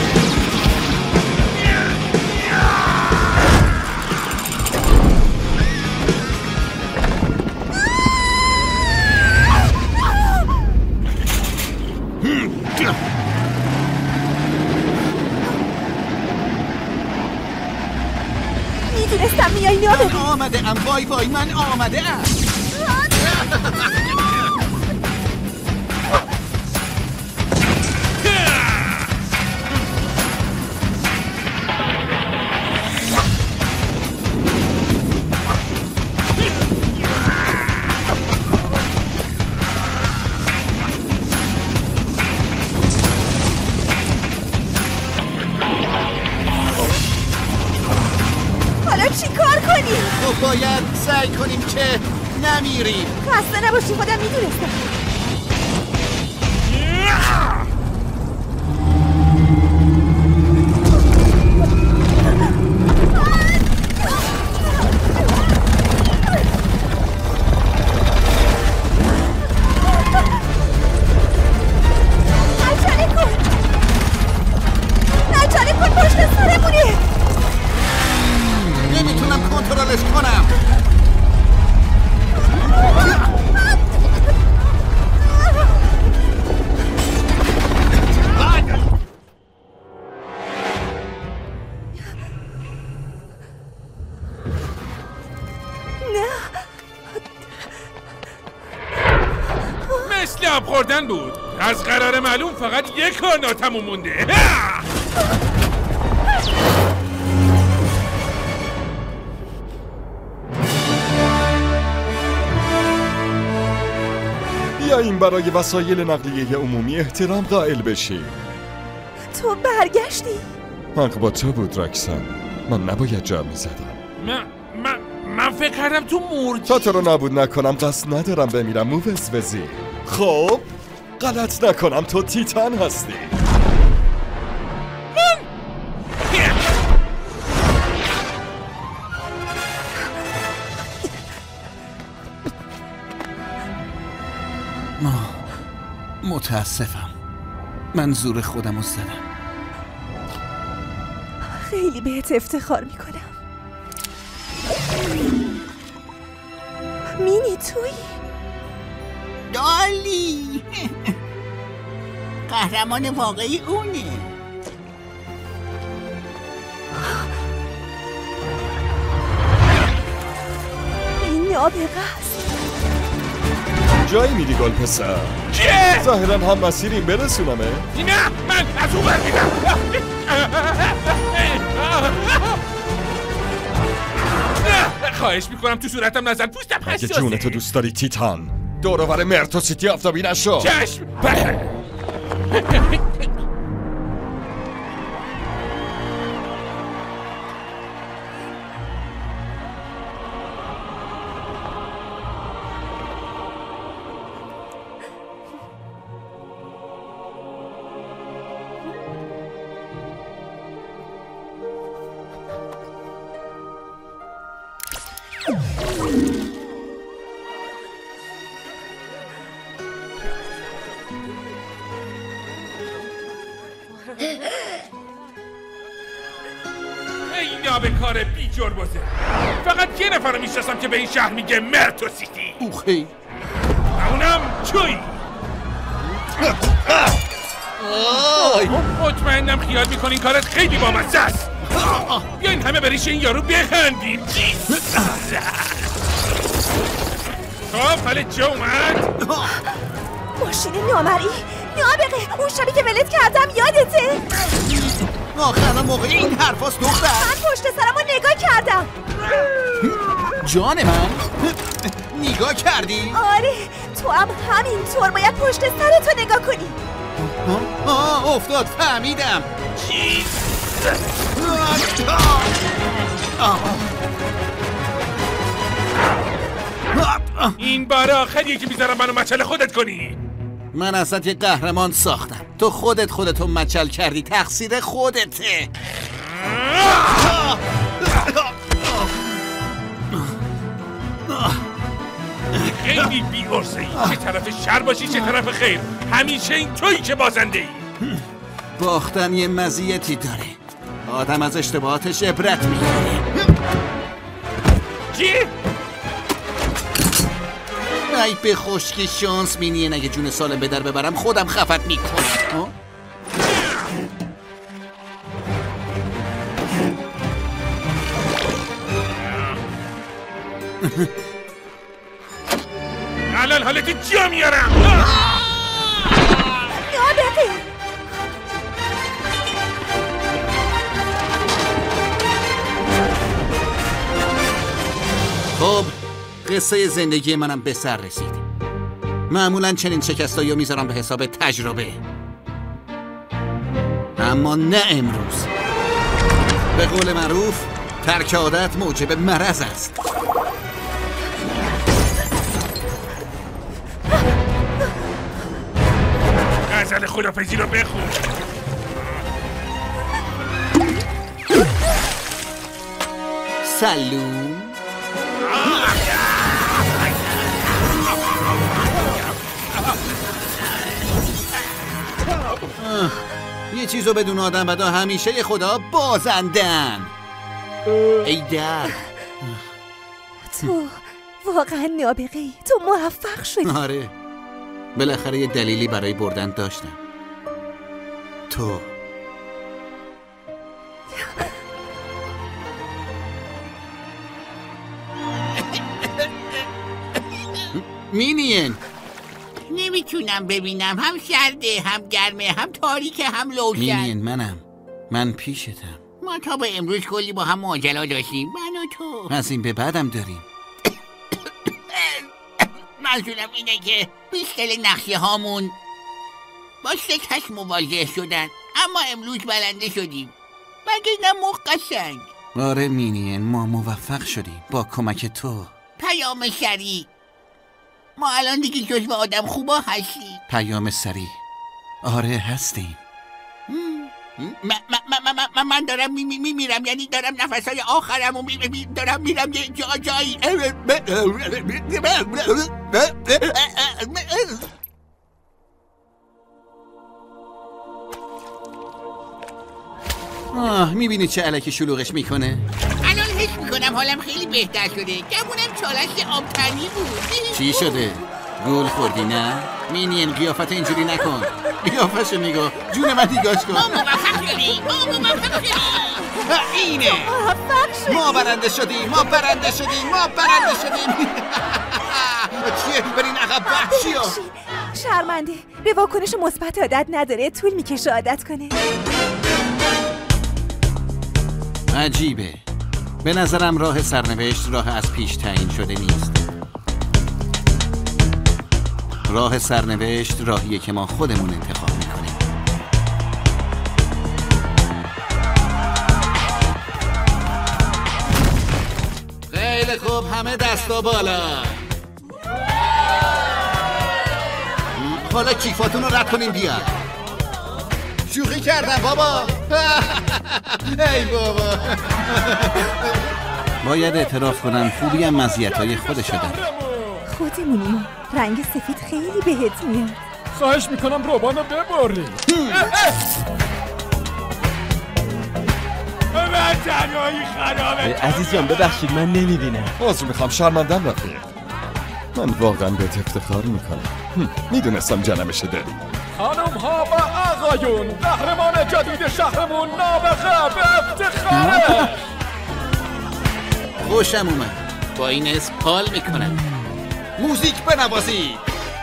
میدونستم میای نابغه. من آمده ام. وای وای من آمده ام. باید سعی کنیم که نمیریم. خسته نباشی، خودم میدونستم. نچاله کن نچاله کن پشت سرمونه. نمیتونم کنترلش کنم. مثل آب خوردن بود. از قرار معلوم فقط یک کار ناتموم مونده. بیاییم برای وسایل نقلیه عمومی احترام قائل بشیم. تو برگشتی؟ حق با تو بود رکسن. من نباید جا میزدم. من من من فکر کردم تو مردی. تا تو رو نابود نکنم قصد ندارم بمیرم موزوزی. خب غلط نکنم تو تیتان هستی. متاسفم. من زور خودم رو زدم. خیلی بهت افتخار میکنم. مینی توی دالی قهرمان واقعی اونه. این نابغه است. جایی میری گل پسر؟ چیه؟ ظاهرا هم مسیریم برسونمه. نه من از اون بر میدم. خواهش میکنم تو صورتم نزن، پوستم حساسه. اگه جونتو دوست داری تیتان دورور مرتو سیتی آفتابی نشو. چشم. بله. ای نابکار بی جربوزه، فقط یه نفر رو میشناسم که به این شهر میگه مرتو سیتی. اوخی و اونم تویی. مطمئنم خیال میکنین کارت خیلی بامزه است. بیاین همه بریش این یارو بخندیم. خب حالا چه اومد؟ ماشین نامری نابغه، اون شبی که ولت کردم یادته؟ آخرا موقع این حرفاست دختر. من پشت سرمو نگاه کردم. جان من نگاه کردی؟ آره تو هم همینطور باید پشت سرتو نگاه کنی. آه افتاد فهمیدم. چیز این بار آخریه که میذارم منو مچل خودت کنی. من ازت یه قهرمان ساختم، تو خودت خودتو مچل کردی، تقصیر خودته. خیلی بی ارزه‌ای، چه طرف شر باشی چه طرف خیر، همیشه این تویی که بازنده ای. باختن یه مزیتی داره، آدم از اشتباهاتش عبرت میگیره. چی؟ ای به خشکی شانس مینین، اگه جون سالم به در ببرم خودم خفت میکنم. الان حالت جا میارم. یادته خب قصه زندگی منم به سر رسید. معمولا چنین شکستایی رو میذارم به حساب تجربه، اما نه امروز. به قول معروف ترک عادت موجب مرض است. غزل خدافظی رو بخون. سلام. یه چیزو بدون آدم بدا همیشه خدا بازندن. ای در تو واقعا نابغه‌ای، تو موفق شدی. آره بالاخره یه دلیلی برای بردن داشتم. تو مینین نمیتونم ببینم، هم سرده هم گرمه هم تاریکه هم لوشن. مینین منم، من پیشتم. ما تا به امروز کلی با هم ماجرا داشتیم، من و تو. از این به بعدم داریم. منظورم اینه که بیشتر نقشه هامون با شکست مواجه شدن، اما امروز برنده شدیم. مگه نه مقصنگ؟ آره مینین، ما موفق شدیم با کمک تو. پیام سریع، ما الان دیگه جزو آدم خوبا هستیم. پیام سریع، آره هستیم. من دارم میمیرم، یعنی دارم نفسهای آخرم و دارم میرم یه جا جایی. آه میبینی چه علکی شلوغش میکنه؟ الان حس میکنم حالم خیلی بهتر شده. گمونم چالش آبتنی بود. چی شده؟ گول خوردی نه؟ مینین قیافت اینجوری نکن. قیافشو نگاه، جون من نگاش کن. ما موفق شدیم، ما موفق شدیم. اینه ما برنده شدیم، ما برنده شدیم، ما برنده شدیم. چیه؟ برین عقب بخشی ها. شرمنده، به واکنش مثبت عادت نداره، طول میکشه عادت کنه. عجیبه، به نظرم راه سرنوشت راه از پیش تعیین شده نیست. راه سرنوشت راهیه که ما خودمون انتخاب میکنیم. خیلی خوب، همه دستا بالا. حالا کیفاتون رو رد کنیم بیاد. شوخی کردم بابا. ای بابا. باید اعتراف کنم خوبی هم مزیت‌های خودشو داره. خودمونیم، رنگ سفید خیلی بهت میاد. خواهش میکنم روبانو ببری. تنهایی خرابه. عزیز جان ببخشید من نمیبینم. عذر میخوام شرمندم رفیق. من واقعا بهت افتخار میکنم. میدونستم جنمشه داری. خانم ها و آقایون، قهرمان جدید شهرمون نابغه به افتخاره. خوشم اومد. با این اسم حال میکنم. موزیک بنوازید.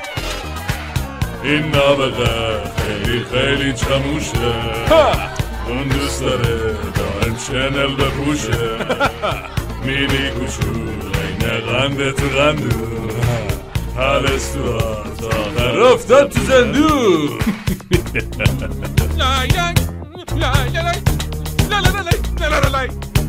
این نابغه خیلی خیلی چموشه. اون دوست داره دائم شنل بپوشه. مینی کوچول اینه غنده تو غندون. حال استوار تا آخر افتاد تو زندون. لای لای لای لای لای لای لای.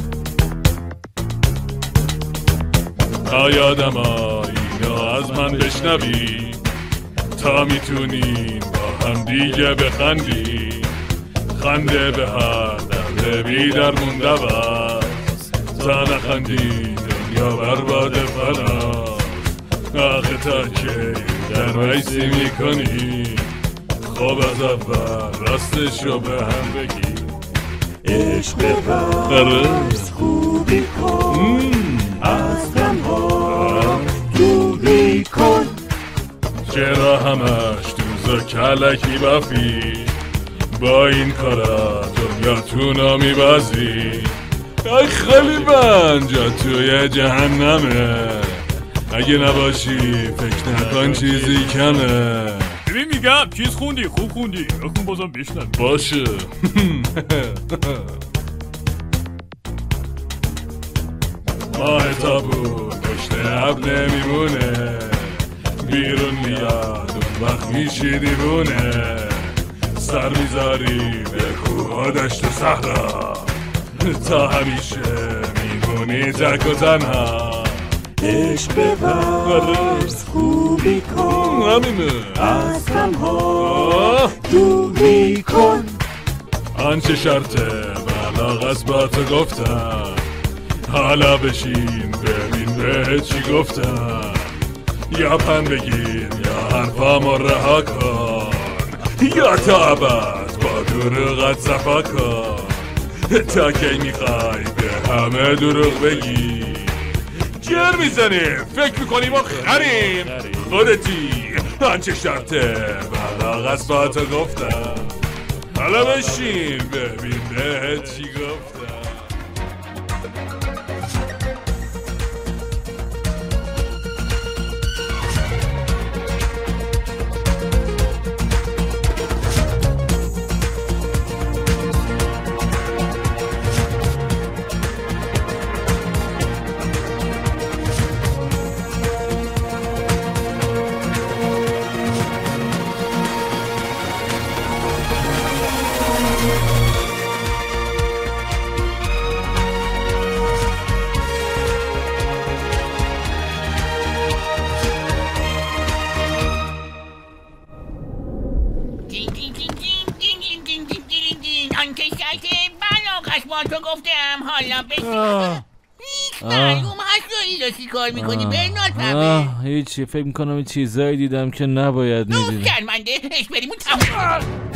تا یادم اینو از من بشنوی، تا میتونین با هم دیگه بخندی. خنده به هر درد بی در مونده بست، تا نخندی دنیا برباد فناست. آخه تا که در ویسی میکنی، خب از اول راستشو به هم بگی. عشق ببرز خوبی کن، از غمها دوری کن. چرا همش دوزا کلکی بفی، با این کارا دنیاتونو میبازی. ای خیلی بنجا توی جهنمه، اگه نباشی فکر نکن چیزی کمه. ببین میگم چیز خوندی، خوب خوندی، بخون بازم بشنم. باشه. ماه تابون پشت ابر نمیمونه، بیرون میاد اون وقت میشی دیوونه. سر میذاری به کوه و دشت و صحرا، تا همیشه میمونی تک و تنها. عشق ببرز خوبی کن، همینه. از غمها دوری کن. آنچه شرطه بلاغ از با تو گفتم، حالا بشین ببین به چی گفتم. یا پن بگیر یا حرفامو رها کن، یا تا ابد با دروغت صفا کن. تا کی میخوای به همه دروغ بگی؟ جر میزنیم فکر میکنیم ما خریم. خودتی آنچه شرطه بلاغ از با تو گفتم، حالا بشین ببین به چی گفتم. معلوم هست داری راستی کار میکنی برنات همه. هیچی، فکر میکنم این چیزایی دیدم که نباید میدیدم. نوز شرمنده اش بریمون تموم.